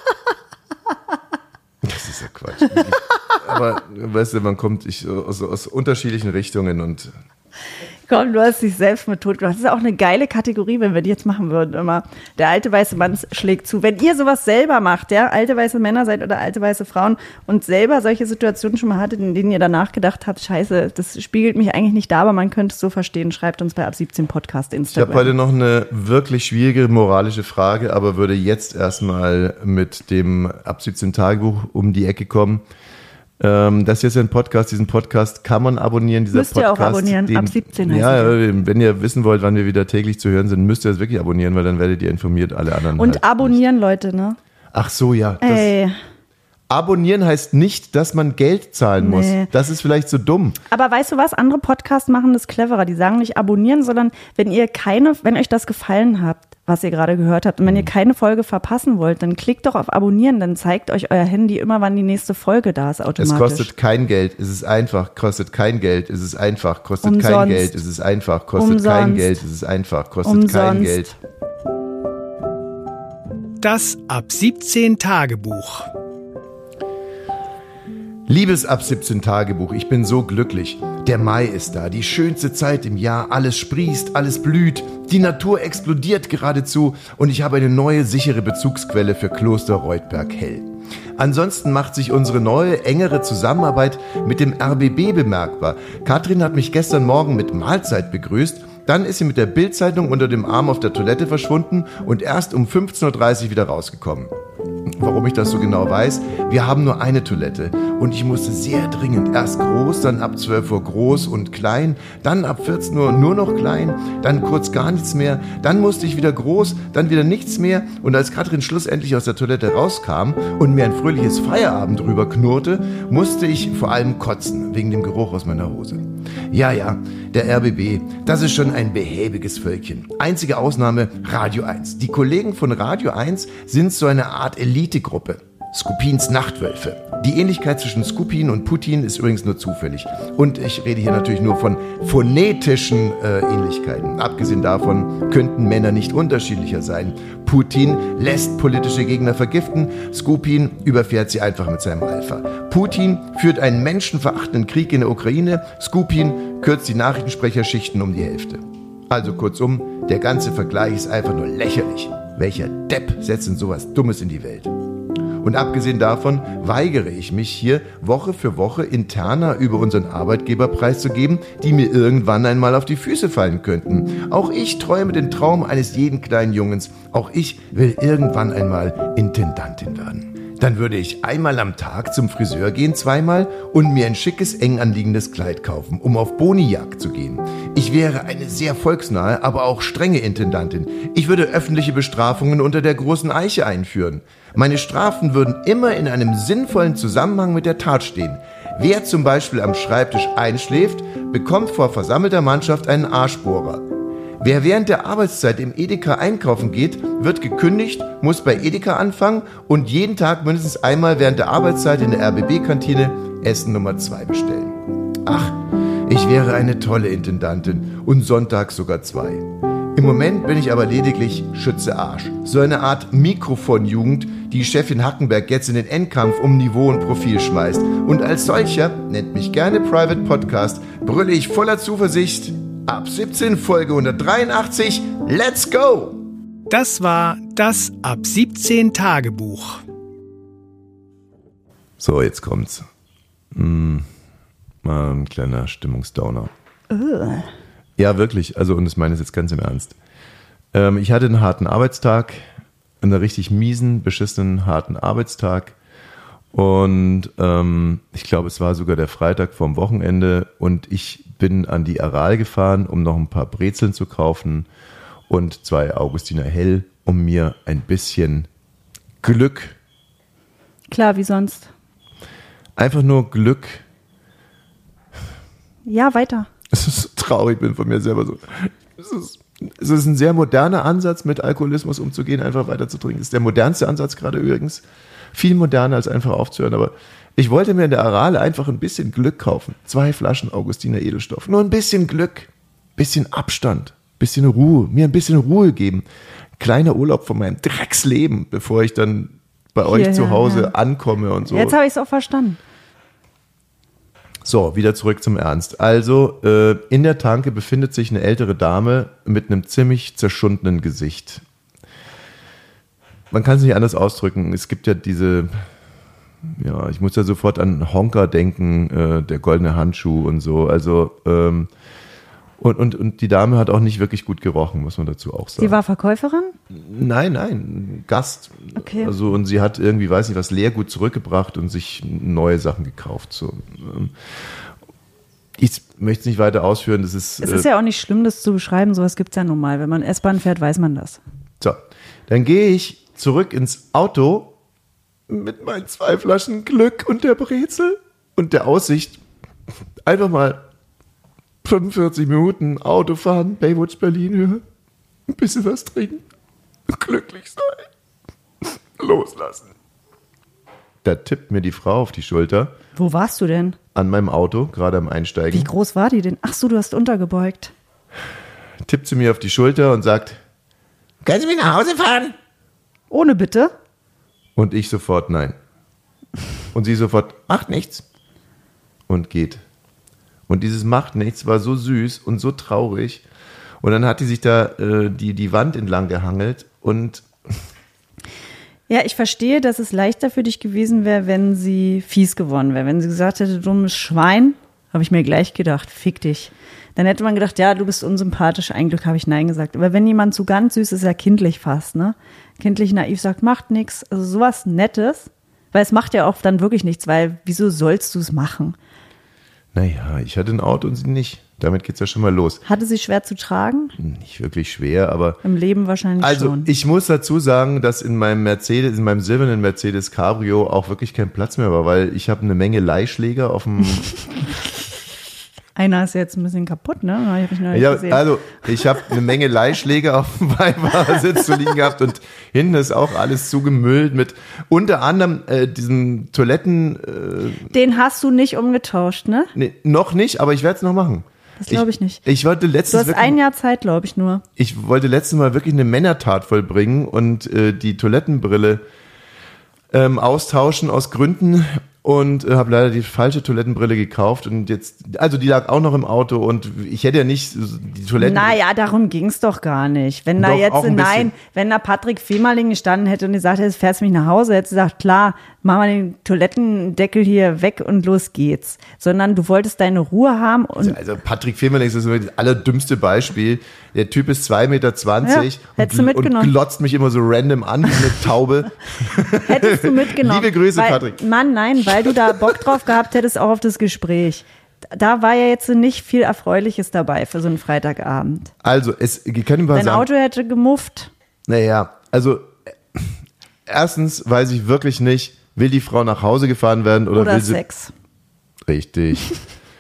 das ist ja Quatsch. Aber weißt du, man kommt aus unterschiedlichen Richtungen und Komm, du hast dich selbst mit tot gemacht. Das ist auch eine geile Kategorie, wenn wir die jetzt machen würden immer. Der alte weiße Mann schlägt zu. Wenn ihr sowas selber macht, ja, alte weiße Männer seid oder alte weiße Frauen und selber solche Situationen schon mal hattet, in denen ihr danach gedacht habt, scheiße, das spiegelt mich eigentlich nicht da, aber man könnte es so verstehen, schreibt uns bei Ab 17 Podcast ich Instagram. habe heute noch eine wirklich schwierige moralische Frage, aber würde jetzt erstmal mit dem Ab 17 Tagebuch um die Ecke kommen. Das hier ist ein Podcast, diesen Podcast kann man abonnieren. Dieser Müsst ihr auch Podcast, abonnieren, ab 17 heißt Ja, er. wenn ihr wissen wollt, wann wir wieder täglich zu hören sind, müsst ihr es wirklich abonnieren, weil dann werdet ihr informiert, alle anderen Und halt abonnieren, Leute, ne? nicht. Ach so, ja. Ey, Abonnieren heißt nicht, dass man Geld zahlen muss. Das ist vielleicht so dumm. Aber weißt du was? Andere Podcasts machen das cleverer. Die sagen nicht abonnieren, sondern wenn euch das gefallen hat, was ihr gerade gehört habt, und wenn ihr keine Folge verpassen wollt, dann klickt doch auf Abonnieren, dann zeigt euch euer Handy immer, wann die nächste Folge da ist, automatisch. Es kostet kein Geld, es ist einfach, kostet kein Geld, es ist einfach, kostet Umsonst. kein Geld, es ist einfach, kostet kein Geld, es ist einfach, kostet kein Geld. Das Ab 17 Tagebuch. Liebes Ab 17 Tagebuch, ich bin so glücklich. Der Mai ist da, die schönste Zeit im Jahr. Alles sprießt, alles blüht, die Natur explodiert geradezu und ich habe eine neue, sichere Bezugsquelle für Kloster Reutberg hell. Ansonsten macht sich unsere neue, engere Zusammenarbeit mit dem RBB bemerkbar. Katrin hat mich gestern Morgen mit Mahlzeit begrüßt, dann ist sie mit der Bild-Zeitung unter dem Arm auf der Toilette verschwunden und erst um 15.30 Uhr wieder rausgekommen. Warum ich das so genau weiß? Wir haben nur eine Toilette und ich musste sehr dringend erst groß, dann ab 12 Uhr groß und klein, dann ab 14 Uhr nur noch klein, dann kurz gar nichts mehr, dann musste ich wieder groß, dann wieder nichts mehr und als Katrin schlussendlich aus der Toilette rauskam und mir ein fröhliches Feierabend rüber knurrte, musste ich vor allem kotzen, wegen dem Geruch aus meiner Hose. Ja, der RBB, das ist schon ein behäbiges Völkchen. Einzige Ausnahme Radio 1. Die Kollegen von Radio 1 sind so eine Art Elitegruppe. Skupins Nachtwölfe. Die Ähnlichkeit zwischen Skupin und Putin ist übrigens nur zufällig. Und ich rede hier natürlich nur von phonetischen Ähnlichkeiten. Abgesehen davon könnten Männer nicht unterschiedlicher sein. Putin lässt politische Gegner vergiften, Skupin überfährt sie einfach mit seinem Alpha. Putin führt einen menschenverachtenden Krieg in der Ukraine, Skupin kürzt die Nachrichtensprecherschichten um die Hälfte. Also kurzum, der ganze Vergleich ist einfach nur lächerlich. Welcher Depp setzt denn sowas Dummes in die Welt? Und abgesehen davon weigere ich mich hier Woche für Woche interner über unseren Arbeitgeber preiszugeben, die mir irgendwann einmal auf die Füße fallen könnten. Auch ich träume den Traum eines jeden kleinen Jungens. Auch ich will irgendwann einmal Intendantin werden. Dann würde ich einmal am Tag zum Friseur gehen, zweimal, und mir ein schickes, eng anliegendes Kleid kaufen, um auf Bonijagd zu gehen. Ich wäre eine sehr volksnahe, aber auch strenge Intendantin. Ich würde öffentliche Bestrafungen unter der großen Eiche einführen. Meine Strafen würden immer in einem sinnvollen Zusammenhang mit der Tat stehen. Wer zum Beispiel am Schreibtisch einschläft, bekommt vor versammelter Mannschaft einen Arschbohrer. Wer während der Arbeitszeit im Edeka einkaufen geht, wird gekündigt, muss bei Edeka anfangen und jeden Tag mindestens einmal während der Arbeitszeit in der RBB-Kantine Essen Nummer 2 bestellen. Ach, ich wäre eine tolle Intendantin und sonntags sogar 2. Im Moment bin ich aber lediglich Schütze Arsch. So eine Art Mikrofonjugend, die Chefin Hackenberg jetzt in den Endkampf um Niveau und Profil schmeißt. Und als solcher, nennt mich gerne Private Podcast, brülle ich voller Zuversicht: Ab 17 Folge 183, let's go! Das war das Ab 17 Tagebuch. So, jetzt kommt's. Mal ein kleiner Stimmungsdowner. Ja, wirklich. Also, und das meine ich jetzt ganz im Ernst. Ich hatte einen harten Arbeitstag, einen richtig miesen, beschissenen, harten Arbeitstag. Und ich glaube, es war sogar der Freitag vorm Wochenende und ich bin an die Aral gefahren, um noch ein paar Brezeln zu kaufen und 2 Augustiner Hell, um mir ein bisschen Glück. Klar, wie sonst. Einfach nur Glück. Ja, weiter. Es ist so traurig, ich bin von mir selber so. Es ist ein sehr moderner Ansatz, mit Alkoholismus umzugehen, einfach weiter zu trinken. Das ist der modernste Ansatz gerade übrigens. Viel moderner, als einfach aufzuhören. Aber ich wollte mir in der Arale einfach ein bisschen Glück kaufen. 2 Flaschen Augustiner Edelstoff. Nur ein bisschen Glück, bisschen Abstand, bisschen Ruhe. Mir ein bisschen Ruhe geben. Kleiner Urlaub von meinem Drecksleben, bevor ich dann bei euch zu Hause ankomme und so. Jetzt habe ich es auch verstanden. So, wieder zurück zum Ernst. Also, in der Tanke befindet sich eine ältere Dame mit einem ziemlich zerschundenen Gesicht. Man kann es nicht anders ausdrücken. Es gibt ja diese, ja, ich muss ja sofort an Honka denken, der goldene Handschuh und so. Also, und die Dame hat auch nicht wirklich gut gerochen, muss man dazu auch sagen. Sie war Verkäuferin? Nein, Gast. Okay. Also, und sie hat irgendwie, weiß nicht was, Leergut zurückgebracht und sich neue Sachen gekauft. So. Ich möchte es nicht weiter ausführen. Das ist, es ist ja auch nicht schlimm, das zu beschreiben. Sowas gibt es ja nun mal. Wenn man S-Bahn fährt, weiß man das. So, dann gehe ich zurück ins Auto mit meinen 2 Flaschen Glück und der Brezel und der Aussicht einfach mal 45 Minuten Auto fahren, Baywatch Berlin hören, ein bisschen was trinken, glücklich sein, loslassen. Da tippt mir die Frau auf die Schulter. Wo warst du denn? An meinem Auto, gerade am Einsteigen. Wie groß war die denn? Ach so, du hast untergebeugt. Tippt sie mir auf die Schulter und sagt, können Sie mich nach Hause fahren? Ohne Bitte? Und ich sofort nein. Und sie sofort, macht nichts. Und geht. Und dieses macht nichts war so süß und so traurig. Und dann hat die sich da die Wand entlang gehangelt und Ja, ich verstehe, dass es leichter für dich gewesen wäre, wenn sie fies geworden wäre. Wenn sie gesagt hätte, dummes Schwein, habe ich mir gleich gedacht, fick dich. Dann hätte man gedacht, ja, du bist unsympathisch, ein Glück habe ich Nein gesagt. Aber wenn jemand so ganz süß ist, ja kindlich fast, ne? Kindlich naiv sagt, macht nichts. Also sowas Nettes, weil es macht ja auch dann wirklich nichts, weil wieso sollst du es machen? naja, ich hatte ein Auto und sie nicht. Damit geht's ja schon mal los. Hatte sie schwer zu tragen? Nicht wirklich schwer, aber Im Leben wahrscheinlich also schon. ich muss dazu sagen, dass in meinem silbernen Mercedes Cabrio auch wirklich kein Platz mehr war, weil ich habe eine Menge Leihschläger auf dem Einer ist jetzt ein bisschen kaputt, ne? Hab ich noch nicht Ja, gesehen. also ich habe eine Menge Leihschläger auf dem Beifahrersitz zu liegen gehabt und hinten ist auch alles zugemüllt mit unter anderem diesen Toiletten. Den hast du nicht umgetauscht, ne? Nee, noch nicht, aber ich werde es noch machen. Das glaube ich nicht. Ich wollte Du letztens hast ein Jahr Zeit, glaube ich, nur. Ich wollte letztes Mal wirklich eine Männertat vollbringen und die Toilettenbrille austauschen aus Gründen und habe leider die falsche Toilettenbrille gekauft und jetzt, also die lag auch noch im Auto und ich hätte ja nicht die Toiletten. Naja, darum ging's doch gar nicht. Wenn da Doch, jetzt, auch ein bisschen. wenn da Patrick Fehmarling gestanden hätte und gesagt hätte, jetzt fährst du mich nach Hause, hätte sie gesagt, klar, mach mal den Toilettendeckel hier weg und los geht's. Sondern du wolltest deine Ruhe haben und Also Patrick Fehmarling ist das allerdümmste Beispiel. Der Typ ist 2,20 Meter hättest du und mitgenommen. glotzt mich immer so random an wie eine Taube. hättest du mitgenommen. Liebe Grüße, weil, Patrick. Mann, nein, weil du da Bock drauf gehabt hättest, auch auf das Gespräch. Da war ja jetzt nicht viel Erfreuliches dabei für so einen Freitagabend. Also, ich kann mal Dein sagen, Auto hätte gemufft. naja, also erstens weiß ich wirklich nicht, will die Frau nach Hause gefahren werden oder Oder will sie... Sex. Richtig.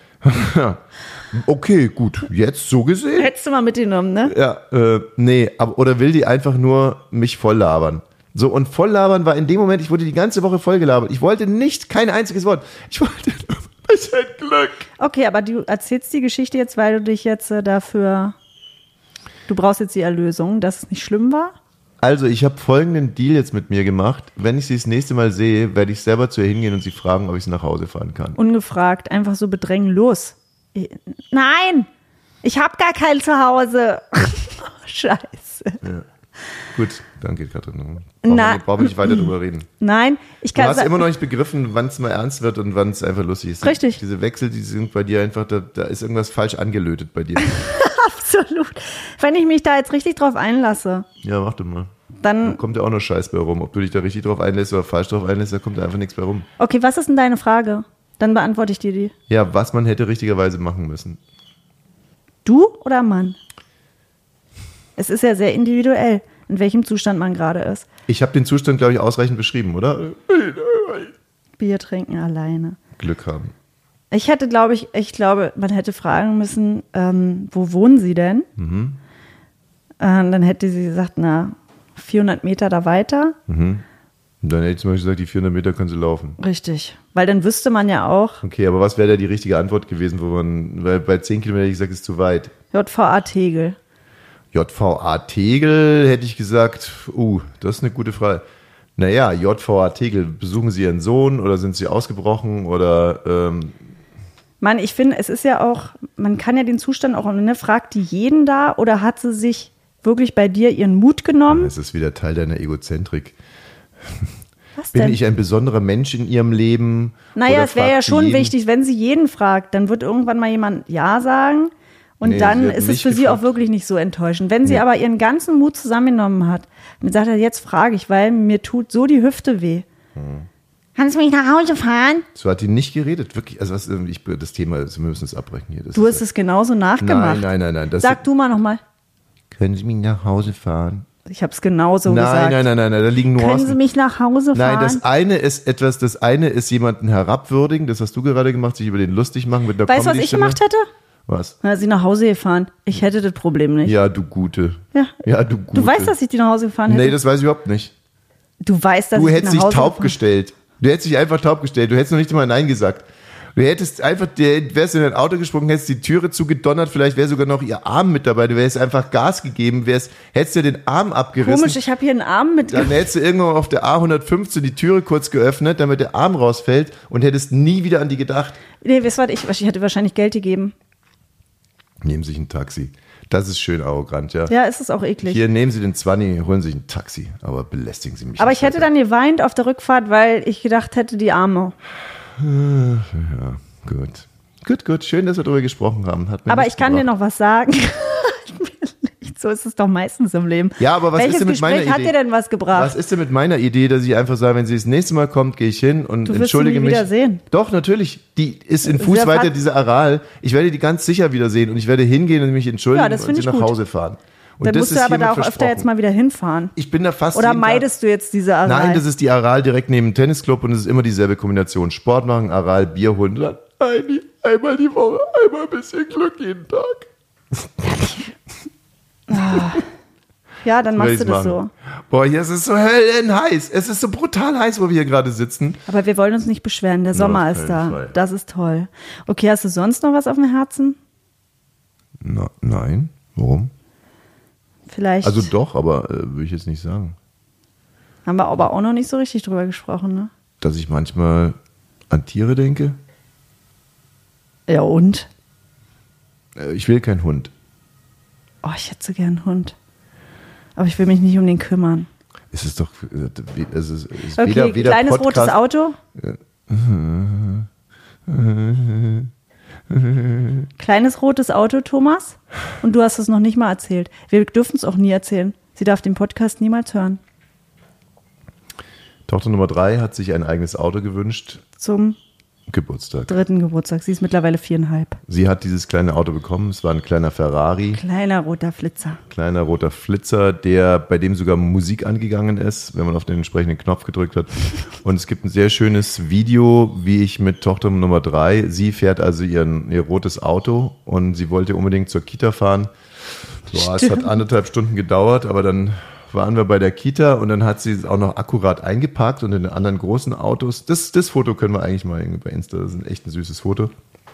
Okay, gut, jetzt so gesehen. Hättest du mal mitgenommen, ne? Ja, nee, aber, oder will die einfach nur mich voll labern? So, und voll labern war in dem Moment, ich wurde die ganze Woche voll gelabert. Ich wollte nicht, kein einziges Wort. Ich wollte nur ein bisschen Glück. Okay, aber du erzählst die Geschichte jetzt, weil du dich jetzt dafür, du brauchst jetzt die Erlösung, dass es nicht schlimm war? Also, ich habe folgenden Deal jetzt mit mir gemacht. Wenn ich sie das nächste Mal sehe, werde ich selber zu ihr hingehen und sie fragen, ob ich sie nach Hause fahren kann. Ungefragt, einfach so bedrängen, los. Nein, ich habe gar kein Zuhause. Scheiße. Ja. Gut, danke, Katrin. Na- Brauchen wir nicht weiter drüber reden. Nein, ich Du kann hast immer noch nicht begriffen, wann es mal ernst wird und wann es einfach lustig ist. Richtig. Diese Wechsel, die sind bei dir einfach, da ist irgendwas falsch angelötet bei dir. absolut. Wenn ich mich da jetzt richtig drauf einlasse, Ja, mach doch mal. dann, Da kommt ja auch noch Scheiß bei rum. Ob du dich da richtig drauf einlässt oder falsch drauf einlässt, da kommt da einfach nichts bei rum. okay, was ist denn deine Frage? Dann beantworte ich dir die. Ja, was man hätte richtigerweise machen müssen. Du oder Mann? Es ist ja sehr individuell, in welchem Zustand man gerade ist. Ich habe den Zustand, glaube ich, ausreichend beschrieben, oder? Bier trinken alleine. Glück haben. Ich glaube, man hätte fragen müssen, wo wohnen Sie denn? Dann hätte sie gesagt, na, 400 Meter da weiter. Und dann hätte ich zum Beispiel gesagt, die 400 Meter können sie laufen. Richtig. Weil dann wüsste man ja auch, Okay, aber was wäre da die richtige Antwort gewesen, weil bei 10 Kilometer hätte ich gesagt, ist zu weit. JVA Tegel. JVA Tegel hätte ich gesagt, das ist eine gute Frage. Naja, JVA Tegel, besuchen Sie Ihren Sohn oder sind Sie ausgebrochen oder Mann, ich finde, es ist ja auch, man kann ja den Zustand auch, ne, fragt die jeden da oder hat sie sich wirklich bei dir ihren Mut genommen? es ist wieder Teil deiner Egozentrik. Was Bin denn? ich ein besonderer Mensch in Ihrem Leben? Naja, Oder es wäre fragt ja sie schon jeden? wichtig, wenn sie jeden fragt, dann wird irgendwann mal jemand Ja sagen und Nee, dann sie hat ist es mich für sie gefragt. auch wirklich nicht so enttäuschend. Wenn sie Nee. aber ihren ganzen Mut zusammengenommen hat und sagt, jetzt frage ich, weil mir tut so die Hüfte weh. Kannst du mich nach Hause fahren? So hat die nicht geredet, wirklich. Also das Thema ist, wir müssen es abbrechen hier. Das Du ist- hast es genauso nachgemacht. Nein. Sag du mal nochmal. Können Sie mich nach Hause fahren? Ich habe es genauso gesagt. Nein, da liegen Nuancen. Können Sie mich nach Hause fahren? Nein, das eine ist jemanden herabwürdigen, das hast du gerade gemacht, sich über den lustig machen mit der Weißt du, was ich gemacht hätte? Was? Na, sie nach Hause gefahren. Ich hätte das Problem nicht. Ja, du Gute. Ja, du Gute. Du weißt, dass ich die nach Hause gefahren hätte? Nee, das weiß ich überhaupt nicht. Du weißt, dass Du ich hättest nach dich Hause taub gefahren. gestellt. Du hättest dich einfach taub gestellt. Du hättest noch nicht mal Nein gesagt. Du hättest einfach, wärst in dein Auto gesprungen, hättest die Türe zugedonnert, vielleicht wäre sogar noch ihr Arm mit dabei, du wärst einfach Gas gegeben, hättest dir den Arm abgerissen. Komisch, ich habe hier einen Arm mit. Dann hättest du irgendwann auf der A115 die Türe kurz geöffnet, damit der Arm rausfällt und hättest nie wieder an die gedacht. Nee, weißt du was, ich hätte wahrscheinlich Geld gegeben. Nehmen Sie sich ein Taxi. Das ist schön arrogant, ja. Ja, ist es auch eklig. Hier, nehmen Sie den 20, holen Sie sich ein Taxi, aber belästigen Sie mich Aber nicht ich hätte weiter. dann geweint auf der Rückfahrt, weil ich gedacht hätte, die Arme. Ja, gut. Schön, dass wir darüber gesprochen haben. Hat mir Aber nichts ich kann dir gebracht. noch was sagen. So ist es doch meistens im Leben. Ja, aber was Welches ist denn mit meiner Gespräch hat Idee? dir denn was gebracht? Was ist denn mit meiner Idee, dass ich einfach sage, wenn sie das nächste Mal kommt, gehe ich hin und Du wirst entschuldige sie nie mich. wieder sehen. Doch, natürlich. Die ist in Sehr Fußweite, fast- diese Aral. Ich werde die ganz sicher wiedersehen und ich werde hingehen und mich entschuldigen Ja, das und finde sie ich nach gut. Hause fahren. Und Dann das musst ist du aber da hiermit auch öfter versprochen. jetzt mal wieder hinfahren. Ich bin da fast Oder jeden Tag. meidest du jetzt diese Aral? Nein, das ist die Aral direkt neben dem Tennisclub und es ist immer dieselbe Kombination. Sport machen, Aral, Bier holen und dann einmal die Woche, einmal ein bisschen Glück jeden Tag. Ja, dann machst Will du ich's das machen. so. Boah, hier ist es so höllenheiß. Es ist so brutal heiß, wo wir hier gerade sitzen. Aber wir wollen uns nicht beschweren, der Sommer auf ist keinen da. Fall. Das ist toll. Okay, hast du sonst noch was auf dem Herzen? Nein, warum? Vielleicht Also doch, aber würde ich jetzt nicht sagen. haben wir aber auch noch nicht so richtig drüber gesprochen, ne? Dass ich manchmal an Tiere denke. Ja, und? Ich will keinen Hund. Oh, ich hätte so gern einen Hund. Aber ich will mich nicht um den kümmern. Es ist doch, es ist Okay, weder kleines Podcast, rotes Auto. Kleines rotes Auto, Thomas. Und du hast es noch nicht mal erzählt. Wir dürfen es auch nie erzählen. Sie darf den Podcast niemals hören. Tochter Nummer 3 hat sich ein eigenes Auto gewünscht. Zum Geburtstag. 3. Geburtstag. Sie ist mittlerweile 4,5. Sie hat dieses kleine Auto bekommen. Es war ein kleiner Ferrari, Kleiner roter Flitzer. kleiner roter Flitzer, bei dem sogar Musik angegangen ist, wenn man auf den entsprechenden Knopf gedrückt hat. Und es gibt ein sehr schönes Video, wie ich mit Tochter Nummer 3, sie fährt also ihr rotes Auto und sie wollte unbedingt zur Kita fahren. So, es hat 1,5 Stunden gedauert, aber dann waren wir bei der Kita und dann hat sie es auch noch akkurat eingeparkt und in den anderen großen Autos. Das Foto können wir eigentlich mal irgendwie bei Insta, das ist echt ein süßes Foto.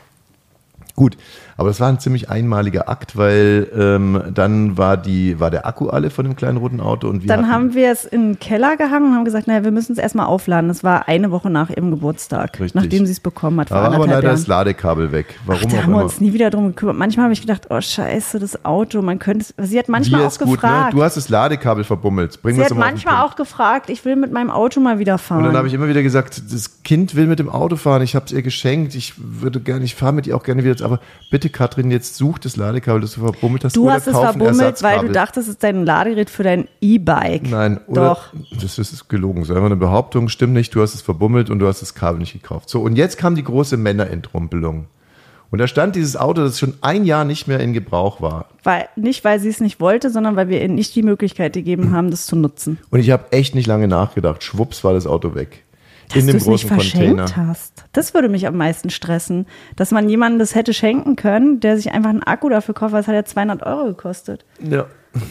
Gut, aber das war ein ziemlich einmaliger Akt, weil dann war der Akku alle von dem kleinen roten Auto und Dann haben wir es in den Keller gehangen und haben gesagt, naja, wir müssen es erstmal aufladen. Das war eine Woche nach ihrem Geburtstag, Richtig. nachdem sie es bekommen hat. Vor aber anderthalb leider Jahren. das Ladekabel weg. Warum Da auch haben wir immer. uns nie wieder drum gekümmert. Manchmal habe ich gedacht, oh scheiße, das Auto, man könnte es. Sie hat manchmal Dir auch ist gut, ne? gefragt. Du hast das Ladekabel verbummelt. Bring Sie das hat doch mal auf den manchmal Punkt. auch gefragt, ich will mit meinem Auto mal wieder fahren. Und dann habe ich immer wieder gesagt, das Kind will mit dem Auto fahren, ich habe es ihr geschenkt, ich fahre mit ihr auch gerne wieder, aber bitte Katrin, jetzt such das Ladekabel, das du verbummelt hast, Du oder hast es kauf ein verbummelt, weil Ersatzkabel. du dachtest, es ist dein Ladegerät für dein E-Bike. Nein, oder? Doch. Das ist gelogen. Das ist einfach eine Behauptung, stimmt nicht, du hast es verbummelt und du hast das Kabel nicht gekauft. So, und jetzt kam die große Männerentrümpelung. Und da stand dieses Auto, das schon ein Jahr nicht mehr in Gebrauch war. Nicht, weil sie es nicht wollte, sondern weil wir ihr nicht die Möglichkeit gegeben haben, das zu nutzen. Und ich habe echt nicht lange nachgedacht. Schwupps war das Auto weg. In dem Dass du es nicht großen Container. verschenkt hast. Das würde mich am meisten stressen, dass man jemandem das hätte schenken können, der sich einfach einen Akku dafür kauft, weil es hat ja 200 € gekostet. Ja.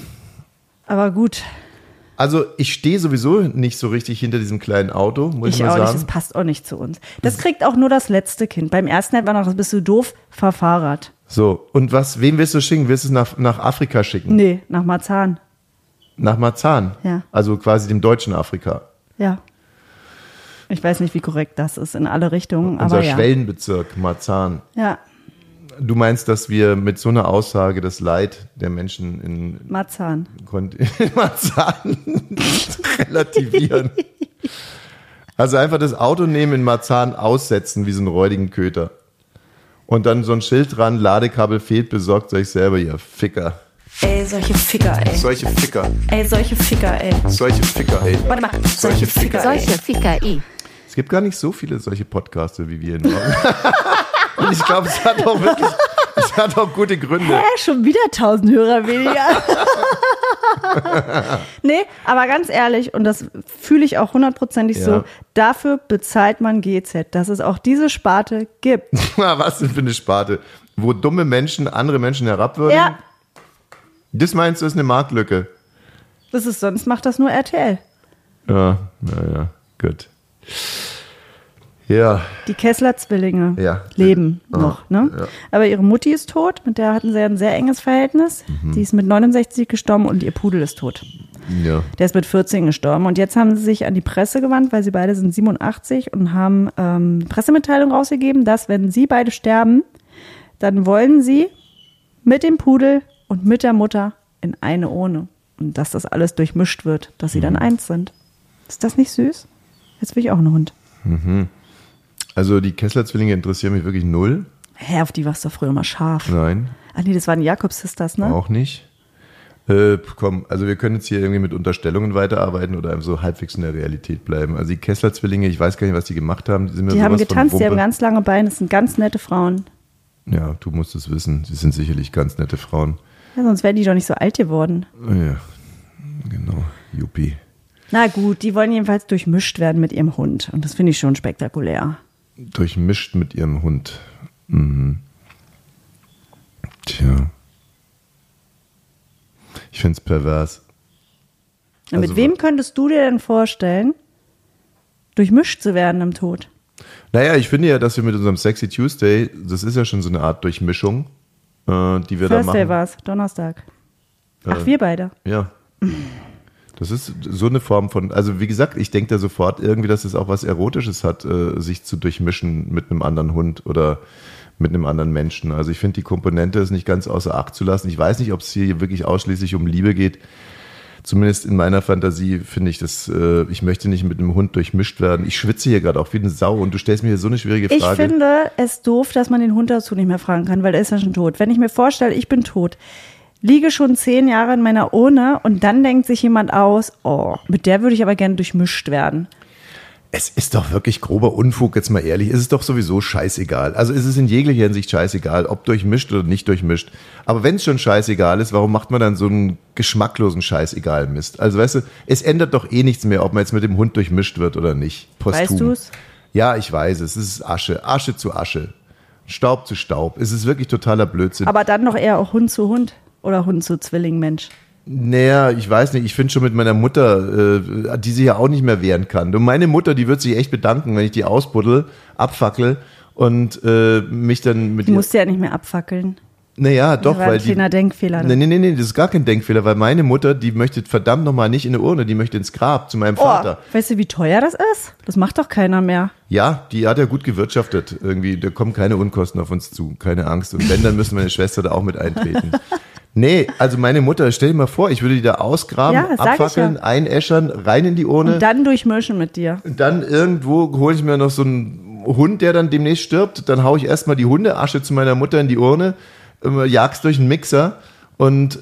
Aber gut, Also ich stehe sowieso nicht so richtig hinter diesem kleinen Auto, muss ich ich mal auch sagen. nicht, das passt auch nicht zu uns. Das kriegt auch nur das letzte Kind. Beim ersten hätten wir noch, das bist du doof, fahr Fahrrad. So, und wem willst du schicken? Willst du es nach Afrika schicken? Nee, nach Marzahn. Nach Marzahn? Ja. Also quasi dem deutschen Afrika. Ja. Ich weiß nicht, wie korrekt das ist in alle Richtungen, Unser aber ja. Schwellenbezirk, Marzahn. Ja, Du meinst, dass wir mit so einer Aussage das Leid der Menschen in Marzahn. Marzahn relativieren? Also einfach das Auto nehmen, in Marzahn aussetzen, wie so einen räudigen Köter. Und dann so ein Schild dran, Ladekabel fehlt, besorgt euch selber, ihr Ficker. Ey, solche Ficker, ey. Solche Ficker. Ey, solche Ficker, ey. Solche Ficker, ey. Warte mal. Solche Ficker. Solche Ficker, Es gibt gar nicht so viele solche Podcaster wie wir in Norden. Und ich glaube, es hat auch gute Gründe. Schon wieder 1000 Hörer weniger. Nee, aber ganz ehrlich, und das fühle ich auch 100%ig so, dafür bezahlt man GZ, dass es auch diese Sparte gibt. Was denn für eine Sparte? Wo dumme Menschen andere Menschen herabwürdigen? Ja. Das meinst du, ist eine Marktlücke? Das ist, sonst macht das nur RTL. Ja, naja, gut. Ja. Die Kessler-Zwillinge leben noch, ne? Ja. Aber ihre Mutti ist tot, mit der hatten sie ein sehr enges Verhältnis. Die ist mit 69 gestorben und ihr Pudel ist tot. Ja. Der ist mit 14 gestorben. Und jetzt haben sie sich an die Presse gewandt, weil sie beide sind 87 und haben Pressemitteilung rausgegeben, dass, wenn sie beide sterben, dann wollen sie mit dem Pudel und mit der Mutter in eine Urne. Und dass das alles durchmischt wird, dass sie dann eins sind. Ist das nicht süß? Jetzt will ich auch einen Hund. Also die Kessler-Zwillinge interessieren mich wirklich null. Hä, auf die warst du früher mal scharf. Nein, Ach nee, das waren die Jakobs-Sisters, ne? auch nicht. Komm, also wir können jetzt hier irgendwie mit Unterstellungen weiterarbeiten oder einfach so halbwegs in der Realität bleiben. Also die Kessler-Zwillinge, ich weiß gar nicht, was die gemacht haben. Die, sind mir Die haben sowas von getanzt, die haben Wumpe. ganz lange Beine, das sind ganz nette Frauen. Ja, du musst es wissen. Sie sind sicherlich ganz nette Frauen. Ja, sonst wären die doch nicht so alt geworden. Ja, genau. Juppie. Na gut, die wollen jedenfalls durchmischt werden mit ihrem Hund. Und das finde ich schon spektakulär. Durchmischt mit ihrem Hund. Mhm. Tja. Ich finde es pervers. Und mit Also, wem könntest du dir denn vorstellen, durchmischt zu werden im Tod? Naja, ich finde ja, dass wir mit unserem Sexy Tuesday, das ist ja schon so eine Art Durchmischung, die wir da Thursday machen. war es, Donnerstag. Ach, wir beide. Ja. Das ist so eine Form von, also wie gesagt, ich denke da sofort irgendwie, dass es auch was Erotisches hat, sich zu durchmischen mit einem anderen Hund oder mit einem anderen Menschen. Also ich finde, die Komponente ist nicht ganz außer Acht zu lassen. Ich weiß nicht, ob es hier wirklich ausschließlich um Liebe geht. Zumindest in meiner Fantasie finde ich das, ich möchte nicht mit einem Hund durchmischt werden. Ich schwitze hier gerade auch wie eine Sau und du stellst mir hier so eine schwierige Frage. Ich finde es doof, dass man den Hund dazu nicht mehr fragen kann, weil der ist ja schon tot. Wenn ich mir vorstelle, ich bin tot, liege schon 10 Jahre in meiner Urne und dann denkt sich jemand aus, oh, mit der würde ich aber gerne durchmischt werden. Es ist doch wirklich grober Unfug, jetzt mal ehrlich. Es ist doch sowieso scheißegal. Also es ist in jeglicher Hinsicht scheißegal, ob durchmischt oder nicht durchmischt. Aber wenn es schon scheißegal ist, warum macht man dann so einen geschmacklosen Scheißegal Mist? Also weißt du, es ändert doch eh nichts mehr, ob man jetzt mit dem Hund durchmischt wird oder nicht. Posthum. Weißt du's? Ja, ich weiß es. Es ist Asche. Asche zu Asche. Staub zu Staub. Es ist wirklich totaler Blödsinn. Aber dann doch eher auch Hund zu Hund oder Hund zu Zwillingmensch. Naja, ich weiß nicht, ich finde schon mit meiner Mutter, die sich ja auch nicht mehr wehren kann. Und meine Mutter, die wird sich echt bedanken, wenn ich die ausbuddel, abfackel und mich dann mit Die musst du ja nicht mehr abfackeln. Naja, doch, Das war weil ein kleiner Denkfehler. Nee, das ist gar kein Denkfehler, weil meine Mutter, die möchte verdammt nochmal nicht in eine Urne, die möchte ins Grab zu meinem Vater. Weißt du, wie teuer das ist? Das macht doch keiner mehr. Ja, die hat ja gut gewirtschaftet irgendwie, da kommen keine Unkosten auf uns zu, keine Angst. Und wenn, dann müssen meine Schwester da auch mit eintreten. Nee, also meine Mutter, stell dir mal vor, ich würde die da ausgraben, Ja, sag ich abfackeln, ja. einäschern, rein in die Urne. Und dann durchmischen mit dir. Dann irgendwo hole ich mir noch so einen Hund, der dann demnächst stirbt. Dann haue ich erstmal die Hundeasche zu meiner Mutter in die Urne, jag's durch einen Mixer und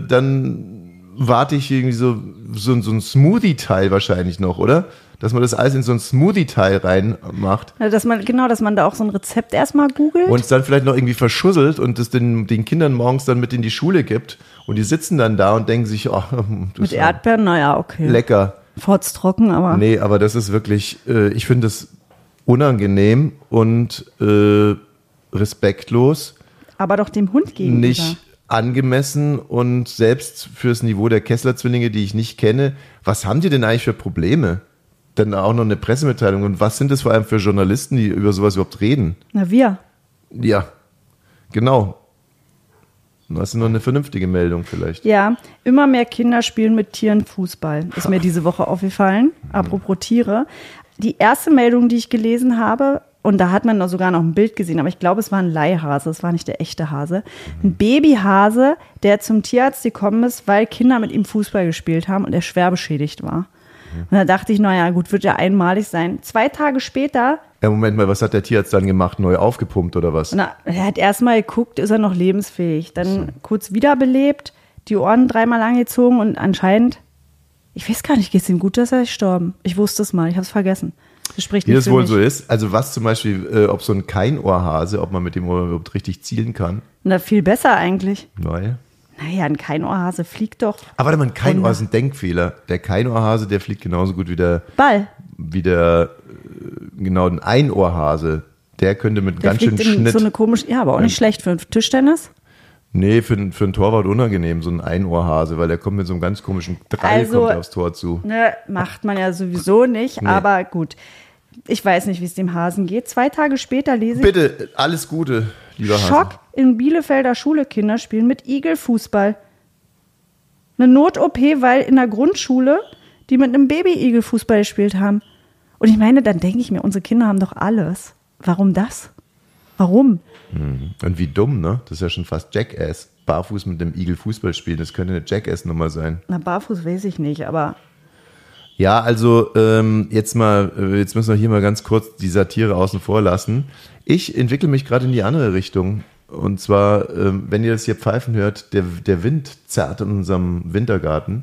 dann warte ich irgendwie so ein Smoothie-Teil wahrscheinlich noch, oder? Dass man das alles in so ein Smoothie-Teil reinmacht. Ja, dass man da auch so ein Rezept erstmal googelt. Und es dann vielleicht noch irgendwie verschusselt und es den Kindern morgens dann mit in die Schule gibt. Und die sitzen dann da und denken sich, oh, das mit ist Erdbeeren, naja, okay. lecker. Fotztrocken, aber. Nee, aber das ist wirklich, ich finde es unangenehm und respektlos, Aber doch dem Hund gegenüber. nicht angemessen und selbst fürs Niveau der Kessler-Zwillinge, die ich nicht kenne, was haben die denn eigentlich für Probleme? Dann auch noch eine Pressemitteilung. Und was sind das vor allem für Journalisten, die über sowas überhaupt reden? Na, wir. Ja, genau. Das ist noch eine vernünftige Meldung vielleicht. Ja, immer mehr Kinder spielen mit Tieren Fußball. Ist mir diese Woche aufgefallen. Apropos Tiere. Die erste Meldung, die ich gelesen habe, und da hat man sogar noch ein Bild gesehen, aber ich glaube, es war ein Leihhase, es war nicht der echte Hase. Ein Babyhase, der zum Tierarzt gekommen ist, weil Kinder mit ihm Fußball gespielt haben und er schwer beschädigt war. Und da dachte ich, naja, gut, wird ja einmalig sein. 2 Tage später, Ja, Moment mal, was hat der Tierarzt dann gemacht? Neu aufgepumpt oder was? er hat erstmal geguckt, ist er noch lebensfähig. Dann kurz wiederbelebt, die Ohren 3-mal angezogen und anscheinend, ich weiß gar nicht, geht es ihm gut, dass er ist gestorben? Ich wusste es mal, ich habe es vergessen. Das spricht Wie nicht das für wohl mich. so ist, also was zum Beispiel, ob so ein Keinohrhase, ob man mit dem überhaupt richtig zielen kann, Na, viel besser eigentlich. weil Naja, ein Keinohrhase fliegt doch. Aber warte mal, ein Keinohr ist ein Denkfehler. Der Keinohrhase, der fliegt genauso gut wie der Ball. Genau, ein Einohrhase. Der könnte mit Der ganz schön fliegt in Schnitt. so eine komische, ja, aber auch nicht schlecht für Tischtennis. Nee, für einen Torwart unangenehm, so ein Einohrhase, weil der kommt mit so einem ganz komischen Drall kommt aufs Tor zu. Ne, macht man ja sowieso nicht, aber gut. Ich weiß nicht, wie es dem Hasen geht. 2 Tage später lese ich Bitte, alles Gute, lieber Hase. Schock in Bielefelder Schule, Kinder spielen mit Igelfußball. Eine Not-OP, weil in der Grundschule die mit einem Baby-Igel Fußball gespielt haben. Und ich meine, dann denke ich mir, unsere Kinder haben doch alles. Warum das? Warum? Und wie dumm, ne? Das ist ja schon fast Jackass. Barfuß mit dem Igel Fußball spielen, das könnte eine Jackass-Nummer sein. Na, barfuß weiß ich nicht, aber... Ja, also jetzt müssen wir hier mal ganz kurz die Satire außen vor lassen. Ich entwickle mich gerade in die andere Richtung. Und zwar, wenn ihr das hier pfeifen hört, der Wind zerrt in unserem Wintergarten.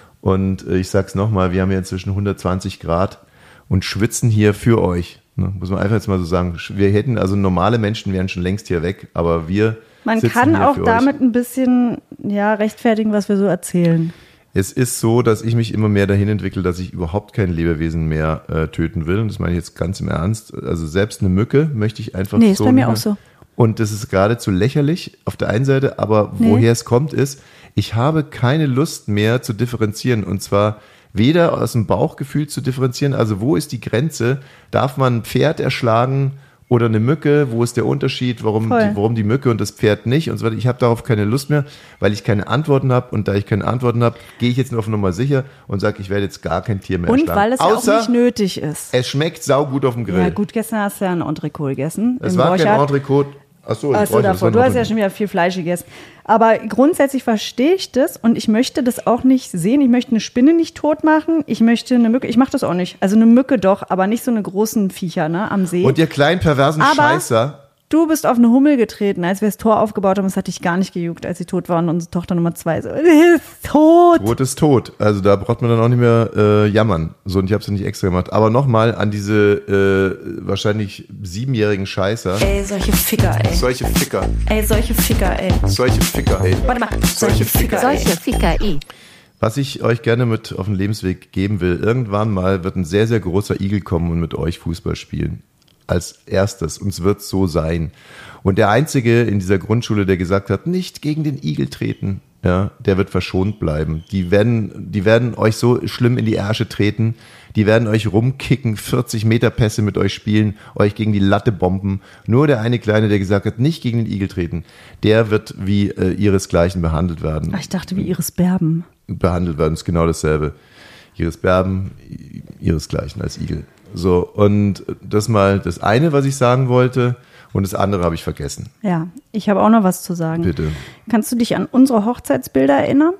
Und ich sag's nochmal, wir haben ja inzwischen 120 Grad und schwitzen hier für euch. Ne? Muss man einfach jetzt mal so sagen. Wir hätten, also normale Menschen wären schon längst hier weg, aber wir Man sitzen kann hier auch für damit euch. ein bisschen rechtfertigen, was wir so erzählen. Es ist so, dass ich mich immer mehr dahin entwickle, dass ich überhaupt kein Lebewesen mehr töten will. Und das meine ich jetzt ganz im Ernst. Also selbst eine Mücke möchte ich einfach Nee, ist so bei mir nicht mehr. auch so. Und das ist geradezu lächerlich auf der einen Seite, aber woher es kommt ist, ich habe keine Lust mehr zu differenzieren. Und zwar weder aus dem Bauchgefühl zu differenzieren, also wo ist die Grenze? Darf man ein Pferd erschlagen oder eine Mücke? Wo ist der Unterschied? Warum die Mücke und das Pferd nicht? Und so weiter. Ich habe darauf keine Lust mehr, weil ich keine Antworten habe. Und da ich keine Antworten habe, gehe ich jetzt nur auf Nummer sicher und sage, ich werde jetzt gar kein Tier mehr Und erschlagen. weil es ja auch Außer nicht nötig ist. es schmeckt saugut auf dem Grill. Ja gut, gestern hast du ja ein Entrecot gegessen. Es im war kein Borchardt. Entrecot. Achso, Davor. Du hast ja schon wieder viel Fleisch gegessen. Aber grundsätzlich verstehe ich das und ich möchte das auch nicht sehen. Ich möchte eine Spinne nicht tot machen. Ich möchte eine Mücke, ich mache das auch nicht. Also eine Mücke doch, aber nicht so eine großen Viecher, ne, am See. Und ihr kleinen perversen Aber- Scheißer. Du bist auf eine Hummel getreten, als wir das Tor aufgebaut haben. Das hat dich gar nicht gejuckt, als sie tot waren. Und unsere Tochter Nummer 2 so, die ist tot. Tod ist tot. Also da braucht man dann auch nicht mehr jammern. So, und ich habe es ja nicht extra gemacht. Aber nochmal an diese wahrscheinlich 7-jährigen Scheißer. Ey, solche Ficker, ey. Solche Ficker. Ey, solche Ficker, ey. Solche Ficker, ey. Warte mal, solche Ficker, ey. Solche Ficker, Was ich euch gerne mit auf den Lebensweg geben will, irgendwann mal wird ein sehr, sehr großer Igel kommen und mit euch Fußball spielen. Als erstes. Und es wird so sein. Und der Einzige in dieser Grundschule, der gesagt hat, nicht gegen den Igel treten, ja, der wird verschont bleiben. Die werden euch so schlimm in die Ärsche treten, die werden euch rumkicken, 40 Meter Pässe mit euch spielen, euch gegen die Latte bomben. Nur der eine Kleine, der gesagt hat, nicht gegen den Igel treten, der wird wie ihresgleichen behandelt werden. Ach, ich dachte, wie Iris Berben. Behandelt werden, ist genau dasselbe. Iris Berben, ihresgleichen als Igel. So, und das mal das eine, was ich sagen wollte, und das andere habe ich vergessen. Ja, ich habe auch noch was zu sagen. Bitte. Kannst du dich an unsere Hochzeitsbilder erinnern?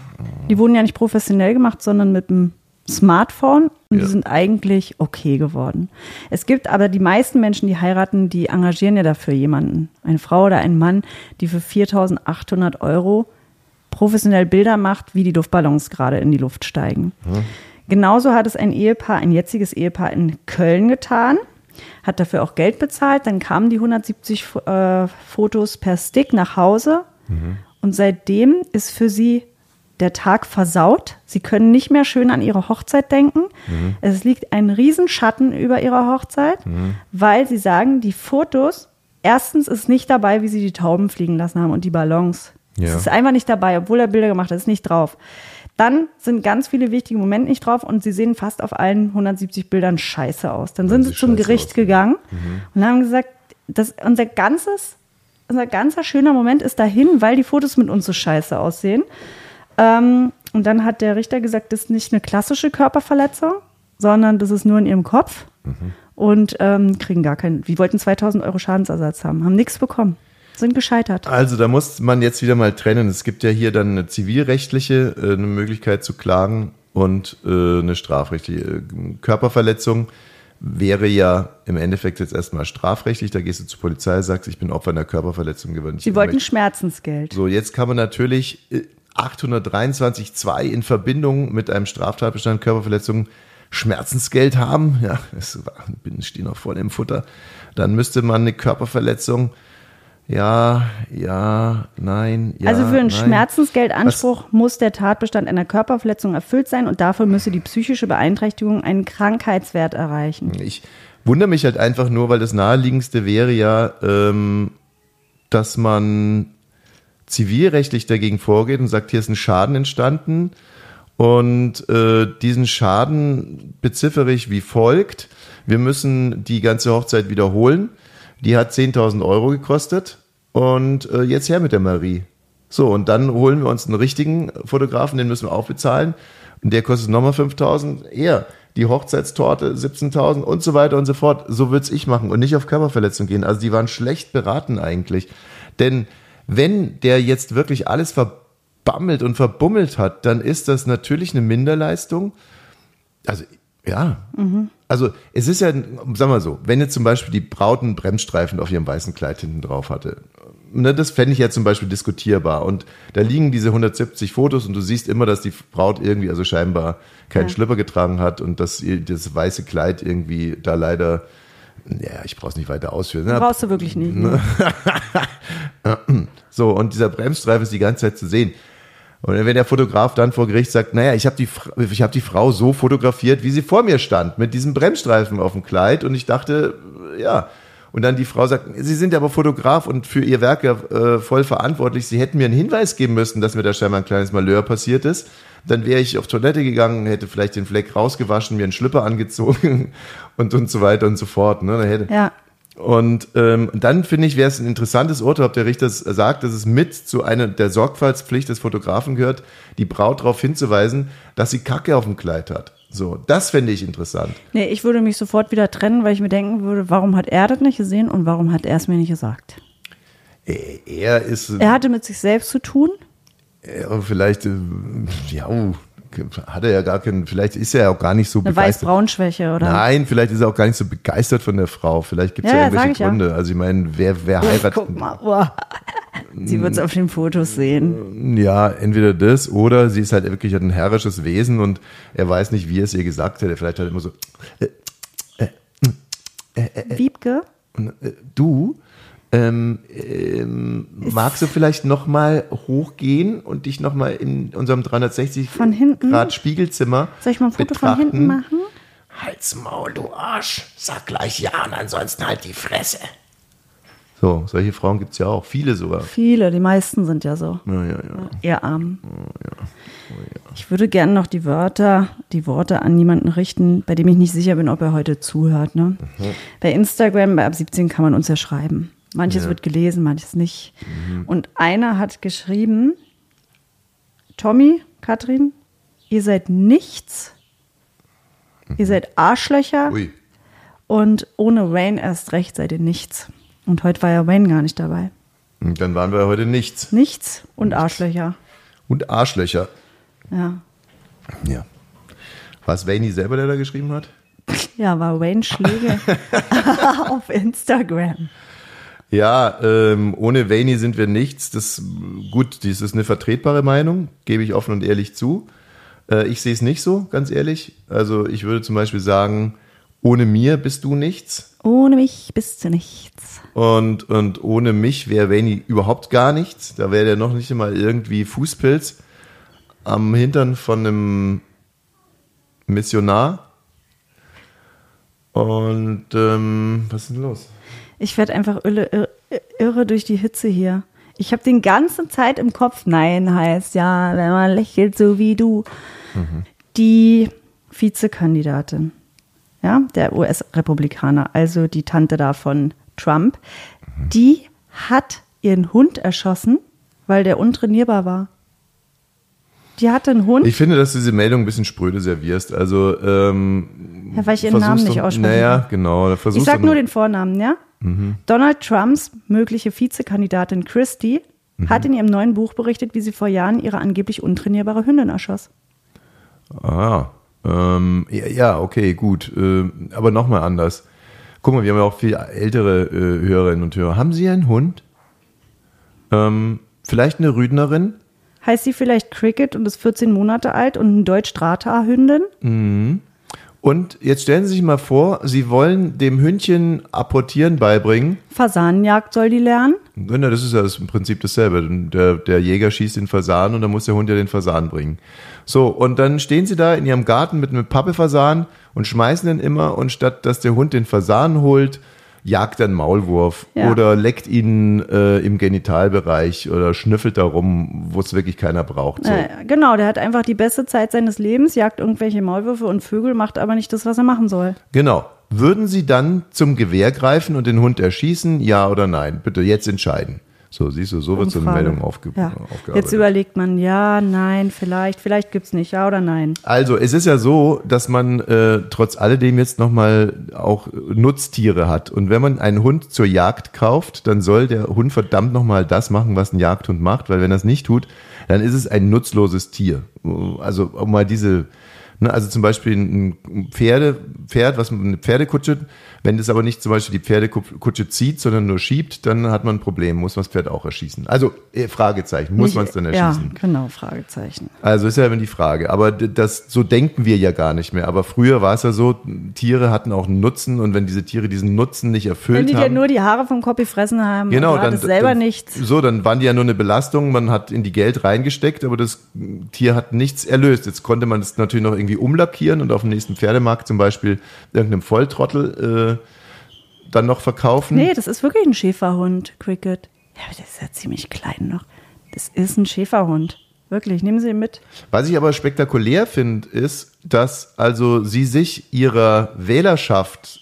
Die wurden ja nicht professionell gemacht, sondern mit dem Smartphone und Ja. die sind eigentlich okay geworden. Es gibt aber die meisten Menschen, die heiraten, die engagieren ja dafür jemanden, eine Frau oder einen Mann, die für 4.800 € professionell Bilder macht, wie die Luftballons gerade in die Luft steigen. Genauso hat es ein jetziges Ehepaar in Köln getan, hat dafür auch Geld bezahlt. Dann kamen die 170 Fotos per Stick nach Hause und seitdem ist für sie der Tag versaut. Sie können nicht mehr schön an ihre Hochzeit denken. Es liegt ein Riesenschatten über ihrer Hochzeit, weil sie sagen, die Fotos, erstens ist nicht dabei, wie sie die Tauben fliegen lassen haben und die Ballons. Ja. Es ist einfach nicht dabei, obwohl er Bilder gemacht hat, ist nicht drauf. Dann sind ganz viele wichtige Momente nicht drauf und sie sehen fast auf allen 170 Bildern scheiße aus. Dann sind sie zum scheiße Gericht aussehen. gegangen und haben gesagt, unser ganzer schöner Moment ist dahin, weil die Fotos mit uns so scheiße aussehen. Und dann hat der Richter gesagt, das ist nicht eine klassische Körperverletzung, sondern das ist nur in ihrem Kopf und kriegen gar keinen, wir wollten 2.000 € Schadensersatz haben nichts bekommen, sind gescheitert. Also da muss man jetzt wieder mal trennen. Es gibt ja hier dann eine zivilrechtliche eine Möglichkeit zu klagen und eine strafrechtliche. Körperverletzung wäre ja im Endeffekt jetzt erstmal strafrechtlich. Da gehst du zur Polizei, sagst, ich bin Opfer einer Körperverletzung geworden. Sie wollten Schmerzensgeld. So, jetzt kann man natürlich 823.2 in Verbindung mit einem Straftatbestand Körperverletzung Schmerzensgeld haben. Ja, Binden stehen noch voll im Futter. Dann müsste man eine Körperverletzung Ja, nein, ja. Also für einen nein. Schmerzensgeldanspruch muss der Tatbestand einer Körperverletzung erfüllt sein und dafür müsse die psychische Beeinträchtigung einen Krankheitswert erreichen. Ich wundere mich halt einfach nur, weil das Naheliegendste wäre ja, dass man zivilrechtlich dagegen vorgeht und sagt, hier ist ein Schaden entstanden und diesen Schaden beziffere ich wie folgt. Wir müssen die ganze Hochzeit wiederholen. Die hat 10.000 Euro gekostet und jetzt her mit der Marie. So, und dann holen wir uns einen richtigen Fotografen, den müssen wir auch bezahlen. Und der kostet nochmal 5.000. Eher die Hochzeitstorte 17.000 und so weiter und so fort. So würde ich machen und nicht auf Körperverletzung gehen. Also die waren schlecht beraten eigentlich. Denn wenn der jetzt wirklich alles verbammelt und verbummelt hat, dann ist das natürlich eine Minderleistung. Also, ja. Also es ist ja, sagen wir mal so, wenn jetzt zum Beispiel die Braut einen Bremsstreifen auf ihrem weißen Kleid hinten drauf hatte, ne, das fände ich ja zum Beispiel diskutierbar. Und da liegen diese 170 Fotos und du siehst immer, dass die Braut irgendwie also scheinbar keinen Schlüpper getragen hat und dass ihr das weiße Kleid irgendwie da leider, ja, ich brauche es nicht weiter ausführen. Brauchst du wirklich nicht. Ne? So, und dieser Bremsstreifen ist die ganze Zeit zu sehen. Und wenn der Fotograf dann vor Gericht sagt, naja, ich habe die Frau so fotografiert, wie sie vor mir stand, mit diesem Bremsstreifen auf dem Kleid und ich dachte, ja, und dann die Frau sagt, Sie sind ja aber Fotograf und für Ihr Werk ja voll verantwortlich, Sie hätten mir einen Hinweis geben müssen, dass mir da scheinbar ein kleines Malheur passiert ist, dann wäre ich auf Toilette gegangen, hätte vielleicht den Fleck rausgewaschen, mir einen Schlüpper angezogen und so weiter und so fort. Ne? Ja. Und dann finde ich, wäre es ein interessantes Urteil, ob der Richter sagt, dass es mit zu einer der Sorgfaltspflicht des Fotografen gehört, die Braut darauf hinzuweisen, dass sie Kacke auf dem Kleid hat. So, das fände ich interessant. Nee, ich würde mich sofort wieder trennen, weil ich mir denken würde, warum hat er das nicht gesehen und warum hat er es mir nicht gesagt? Er hatte mit sich selbst zu tun. Vielleicht, hat er ja gar keinen, vielleicht ist er ja auch gar nicht so eine begeistert. Weiß-Braun-Schwäche, oder? Nein, vielleicht ist er auch gar nicht so begeistert von der Frau. Vielleicht gibt es ja irgendwelche Gründe. Ja. Also ich meine, wer heiratet? Guck mal, sie wird es auf den Fotos sehen. Ja, entweder das oder sie ist halt wirklich ein herrisches Wesen und er weiß nicht, wie er es ihr gesagt hat. Er vielleicht halt immer so Wiebke? Du? Magst du vielleicht nochmal hochgehen und dich nochmal in unserem 360 von hinten? Grad Spiegelzimmer Soll ich mal ein Foto betrachten? von hinten machen? Halt's Maul, du Arsch. Sag gleich ja und ansonsten halt die Fresse. So, solche Frauen gibt es ja auch. Viele sogar. Viele, die meisten sind ja so. Ja. Ihr Arm. Ich würde gerne noch die Worte an jemanden richten, bei dem ich nicht sicher bin, ob er heute zuhört. Ne? Bei Instagram, bei Ab 17 kann man uns ja schreiben. Manches wird gelesen, manches nicht. Und einer hat geschrieben, Tommy, Katrin, ihr seid nichts, ihr seid Arschlöcher und ohne Wayne erst recht seid ihr nichts. Und heute war ja Wayne gar nicht dabei. Und dann waren wir heute nichts. Nichts und Arschlöcher. Und Arschlöcher. Ja. War es Wayne selber, der da geschrieben hat? Ja, war Wayne Schläge auf Instagram. Ja, ohne Wayne sind wir nichts. Das ist eine vertretbare Meinung, gebe ich offen und ehrlich zu. Ich sehe es nicht so, ganz ehrlich. Also ich würde zum Beispiel sagen, ohne mir bist du nichts. Ohne mich bist du nichts. Und ohne mich wäre Wayne überhaupt gar nichts. Da wäre der noch nicht einmal irgendwie Fußpilz am Hintern von einem Missionar. Und was ist denn los? Ich werde einfach irre durch die Hitze hier. Ich habe die ganze Zeit im Kopf, nein heißt ja, wenn man lächelt so wie du. Die Vizekandidatin, ja, der US-Republikaner, also die Tante da von Trump, die hat ihren Hund erschossen, weil der untrainierbar war. Die hatte einen Hund. Ich finde, dass du diese Meldung ein bisschen spröde servierst. Also, weil ich ihren Namen nicht ausspreche. Naja, genau. Ich sag nur den Vornamen, ja? Donald Trumps mögliche Vizekandidatin Christie hat in ihrem neuen Buch berichtet, wie sie vor Jahren ihre angeblich untrainierbare Hündin erschoss. Okay, gut. Aber nochmal anders. Guck mal, wir haben ja auch viel ältere Hörerinnen und Hörer. Haben Sie einen Hund? Vielleicht eine Rüdnerin? Heißt sie vielleicht Cricket und ist 14 Monate alt und eine Deutsch-Strata-Hündin? Und jetzt stellen Sie sich mal vor, Sie wollen dem Hündchen Apportieren beibringen. Fasanenjagd soll die lernen. Genau, das ist ja im Prinzip dasselbe. Der Jäger schießt den Fasan und dann muss der Hund ja den Fasan bringen. So, und dann stehen sie da in ihrem Garten mit einem Pappelfasan und schmeißen den immer, und statt dass der Hund den Fasan holt, jagt er einen Maulwurf oder leckt ihn im Genitalbereich oder schnüffelt da rum, wo es wirklich keiner braucht. So. Genau, der hat einfach die beste Zeit seines Lebens, jagt irgendwelche Maulwürfe und Vögel, macht aber nicht das, was er machen soll. Genau. Würden Sie dann zum Gewehr greifen und den Hund erschießen? Ja oder nein? Bitte jetzt entscheiden. So, siehst du, so wird so eine Meldung aufgearbeitet. Jetzt überlegt man, ja, nein, vielleicht gibt's nicht, ja oder nein. Also, es ist ja so, dass man trotz alledem jetzt nochmal auch Nutztiere hat. Und wenn man einen Hund zur Jagd kauft, dann soll der Hund verdammt nochmal das machen, was ein Jagdhund macht, weil wenn er es nicht tut, dann ist es ein nutzloses Tier. Also, um mal diese... Also zum Beispiel ein Pferd, was eine Pferdekutsche, wenn das aber nicht zum Beispiel die Pferdekutsche zieht, sondern nur schiebt, dann hat man ein Problem, muss man das Pferd auch erschießen. Also Fragezeichen, muss man es dann erschießen? Ja, genau, Fragezeichen. Also ist ja immer die Frage, aber so denken wir ja gar nicht mehr. Aber früher war es ja so, Tiere hatten auch einen Nutzen, und wenn diese Tiere diesen Nutzen nicht erfüllt haben. Wenn die ja nur die Haare vom Kopf gefressen haben, genau, dann das selber nichts. So, dann waren die ja nur eine Belastung, man hat in die Geld reingesteckt, aber das Tier hat nichts erlöst. Jetzt konnte man es natürlich noch irgendwie umlackieren und auf dem nächsten Pferdemarkt zum Beispiel irgendeinem Volltrottel dann noch verkaufen. Nee, das ist wirklich ein Schäferhund, Cricket. Ja, aber der ist ja ziemlich klein noch. Das ist ein Schäferhund. Wirklich, nehmen Sie ihn mit. Was ich aber spektakulär finde, ist, dass also sie sich ihrer Wählerschaft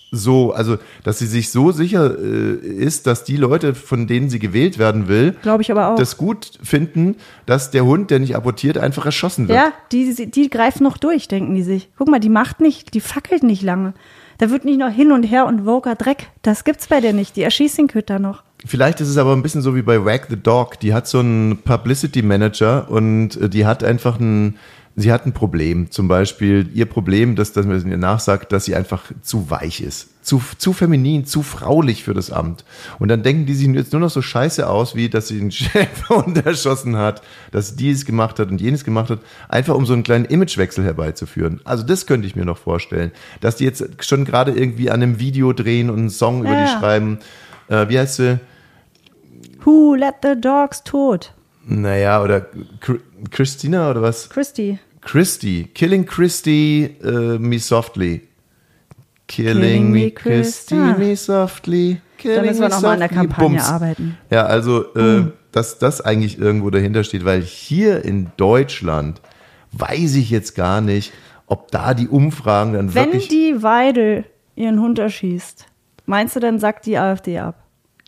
dass sie sich so sicher ist, dass die Leute, von denen sie gewählt werden will, glaube ich aber auch, das gut finden, dass der Hund, der nicht apportiert, einfach erschossen wird. Ja, die greifen noch durch, denken die sich. Guck mal, die fackelt nicht lange. Da wird nicht noch hin und her und Woker Dreck. Das gibt's bei der nicht. Die erschießt den Köter noch. Vielleicht ist es aber ein bisschen so wie bei Wag the Dog. Die hat so einen Publicity Manager und die hat einfach sie hat ein Problem. Zum Beispiel ihr Problem, dass man ihr nachsagt, dass sie einfach zu weich ist. Zu feminin, zu fraulich für das Amt. Und dann denken die sich jetzt nur noch so scheiße aus, wie dass sie einen Schäferhund erschossen hat, dass sie dies gemacht hat und jenes gemacht hat, einfach um so einen kleinen Imagewechsel herbeizuführen. Also das könnte ich mir noch vorstellen. Dass die jetzt schon gerade irgendwie an einem Video drehen und einen Song über die schreiben. Wie heißt sie? Who let the dogs tot? Naja, oder Christina oder was? Christy. Killing Christy, me softly. Killing me Christy, me softly. Da müssen wir nochmal an der Kampagne arbeiten. Ja, also, dass das eigentlich irgendwo dahinter steht, weil hier in Deutschland weiß ich jetzt gar nicht, ob da die Umfragen dann wirklich... Wenn die Weidel ihren Hund erschießt, meinst du, dann sagt die AfD ab?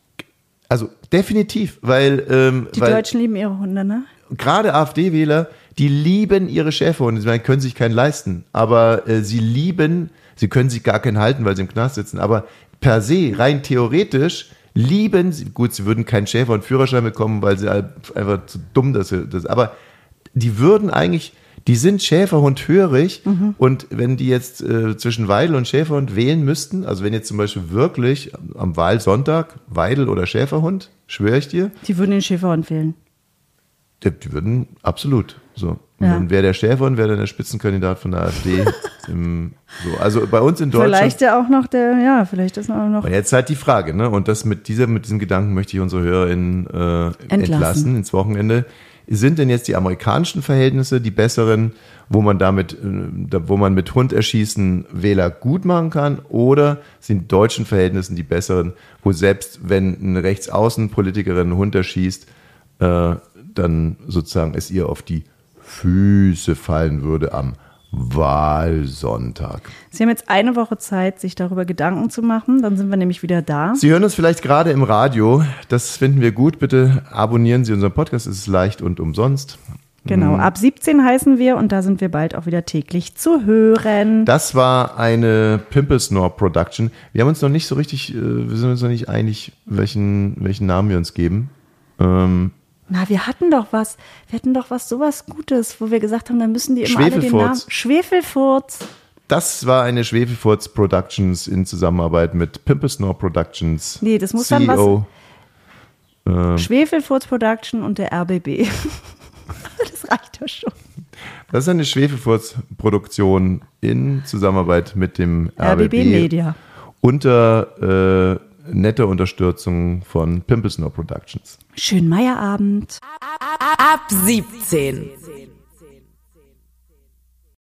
Also definitiv, weil... Die Deutschen lieben ihre Hunde, ne? Gerade AfD-Wähler, die lieben ihre Schäferhunde. Sie können sich keinen leisten, aber sie können sich gar keinen halten, weil sie im Knast sitzen. Aber per se, rein theoretisch, lieben sie, gut, sie würden keinen Schäferhund-Führerschein bekommen, weil sie einfach zu dumm sind. Aber die würden eigentlich... Die sind Schäferhund-hörig und wenn die jetzt zwischen Weidel und Schäferhund wählen müssten, also wenn jetzt zum Beispiel wirklich am Wahlsonntag Weidel oder Schäferhund, schwöre ich dir. Die würden den Schäferhund wählen. Die würden, absolut. So. Und dann wäre der Schäferhund, wäre dann der Spitzenkandidat von der AfD. Also bei uns in Deutschland. Vielleicht ja auch noch vielleicht ist auch noch. Und jetzt halt die Frage, ne? Und das mit diesem Gedanken möchte ich unsere HörerInnen entlassen ins Wochenende. Sind denn jetzt die amerikanischen Verhältnisse die besseren, wo man mit Hund erschießen Wähler gut machen kann, oder sind die deutschen Verhältnissen die besseren, wo selbst wenn eine Rechtsaußenpolitikerin einen Hund erschießt, dann sozusagen es ihr auf die Füße fallen würde am Wahlsonntag. Sie haben jetzt eine Woche Zeit, sich darüber Gedanken zu machen. Dann sind wir nämlich wieder da. Sie hören uns vielleicht gerade im Radio. Das finden wir gut. Bitte abonnieren Sie unseren Podcast. Es ist leicht und umsonst. Genau. Ab 17 heißen wir und da sind wir bald auch wieder täglich zu hören. Das war eine Pimpelsnore Production. Wir haben uns noch nicht so richtig, wir sind uns noch nicht einig, welchen Namen wir uns geben. Wir hatten doch was sowas Gutes, wo wir gesagt haben, dann müssen die immer alle den Namen. Schwefelfurz. Das war eine Schwefelfurz Productions in Zusammenarbeit mit Pimpelsnore Productions. Nee, das muss CEO, dann was. Schwefelfurz Production und der RBB. Das reicht doch schon. Das ist eine Schwefelfurz Produktion in Zusammenarbeit mit dem RBB Media. Unter nette Unterstützung von Pimple Snow Productions. Schönen Meierabend. Ab 17.